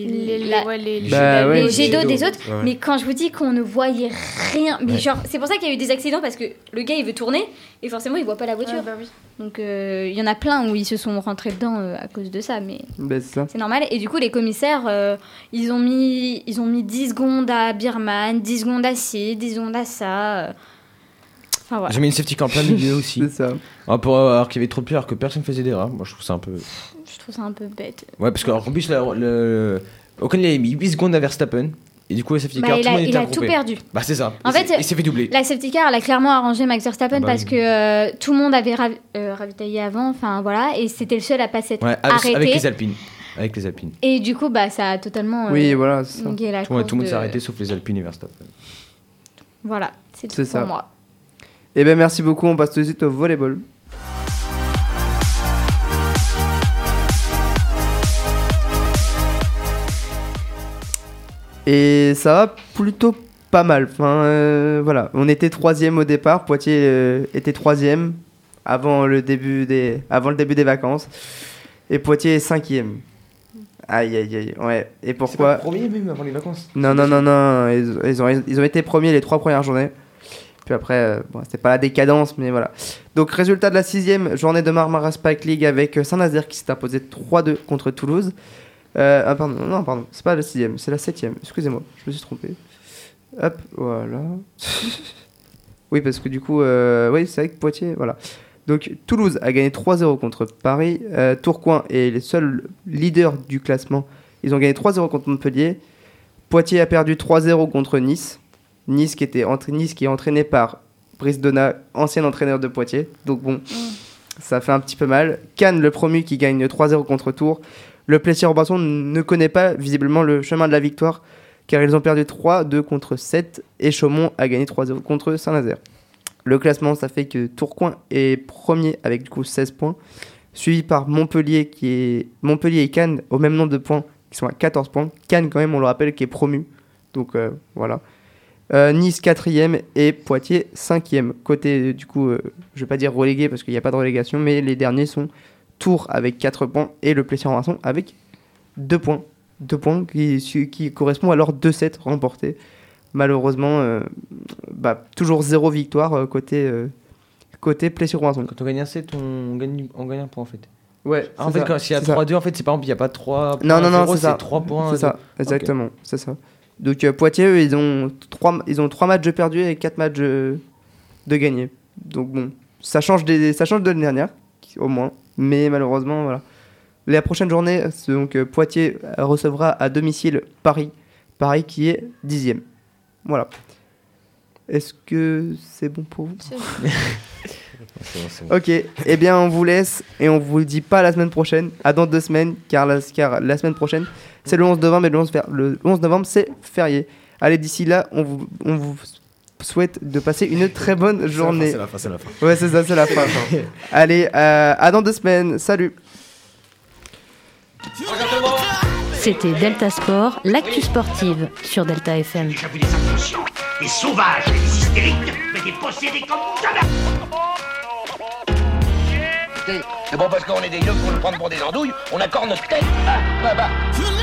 jets d'eau des autres. Ouais. Mais quand je vous dis qu'on ne voyait rien, mais genre c'est pour ça qu'il y a eu des accidents parce que le gars il veut tourner et forcément il voit pas la voiture. Oui. Donc il y en a plein où ils se sont rentrés dedans à cause de ça, mais c'est normal. Et du coup les commissaires ils ont mis 10 secondes à Birman, 10 secondes à ci, 10 secondes à ça. Enfin, voilà. J'ai mis une safety car en plein milieu aussi. C'est ça. Alors qu'il y avait trop de pluie, alors que personne faisait d'erreur. Moi je trouve ça un peu. Je trouve ça un peu bête. Ouais, parce qu'en plus, Ocon il a mis 8 secondes à Verstappen. Et du coup, la safety car, tout le monde était tout perdu. Bah, c'est ça. En fait, il s'est fait doubler. La safety car, elle a clairement arrangé Max Verstappen parce que tout le monde avait ravitaillé avant. Enfin, voilà. Et c'était le seul à pas s'être arrêté. Avec les Alpines. Et du coup, ça a totalement. Oui, voilà. C'est ça. Tout le monde s'est arrêté sauf les Alpines et Verstappen. Voilà. C'est tout pour moi. Eh bien, merci beaucoup. On passe tout de suite au volleyball. Et ça va plutôt pas mal. Enfin, voilà. On était 3e au départ. Poitiers était 3e avant le début des vacances. Et Poitiers est 5e. Aïe. Ouais. Et pourquoi? C'est pas premier même avant les vacances? Non. Ils ont été premiers les 3 premières journées. Puis après, c'était pas la décadence, mais voilà. Donc, résultat de la 6e journée de Marmara Spike League avec Saint-Nazaire qui s'est imposé 3-2 contre Toulouse. Pardon, c'est pas la 6e, c'est la 7e. Excusez-moi, je me suis trompé. Hop, voilà. Oui, parce que du coup, oui, c'est avec Poitiers, voilà. Donc, Toulouse a gagné 3-0 contre Paris. Tourcoing est les seuls leaders du classement. Ils ont gagné 3-0 contre Montpellier. Poitiers a perdu 3-0 contre Nice. Nice qui est entraîné par Brice Donat, ancien entraîneur de Poitiers. Donc bon, ça fait un petit peu mal. Cannes, le promu, qui gagne 3-0 contre Tours. Le Plessis-Robinson ne connaît pas visiblement le chemin de la victoire car ils ont perdu 3-2 contre 7 et Chaumont a gagné 3-0 contre Saint-Nazaire. Le classement, ça fait que Tourcoing est premier avec du coup 16 points, suivi par Montpellier et Cannes au même nombre de points qui sont à 14 points. Cannes quand même, on le rappelle, qui est promu. Donc voilà. Nice 4e et Poitiers 5e. Côté du coup, je vais pas dire relégué parce qu'il n'y a pas de relégation, mais les derniers sont Tours avec 4 points et le Plessis-Robinson avec 2 points. 2 points qui correspondent à leurs 2 sets remportés. Malheureusement, toujours 0 victoire côté Plessis-Robinson. Quand on gagne un set, on gagne un point en fait. Ouais. En fait, quand il y a 3-2, en fait, c'est par exemple, il n'y a pas 3 points. Non, c'est ça. 3 points. C'est ça, exactement. Okay. C'est ça. Donc Poitiers, eux, ils ont 3 matchs de perdus et 4 matchs de gagnés. Donc bon, ça change de l'année dernière, au moins. Mais malheureusement, voilà. La prochaine journée, donc Poitiers recevra à domicile Paris. Paris qui est 10e. Voilà. Est-ce que c'est bon pour vous? C'est bon. C'est bon. Ok, eh bien on vous laisse et on vous le dit pas la semaine prochaine, à dans 2 semaines, car la semaine prochaine c'est le 11 novembre et le 11 novembre c'est férié. Allez, d'ici là, on vous souhaite de passer une très bonne journée. C'est la fin. Ouais, c'est ça, c'est la fin. Allez, à dans 2 semaines, salut. C'était Delta Sport, l'actu sportive sur Delta FM. J'ai déjà vu des inconscients, des sauvages, des hystériques, mais des possédés comme jamais. C'est bon parce qu'on est des yeux pour nous prendre pour des andouilles, on accorde notre tête.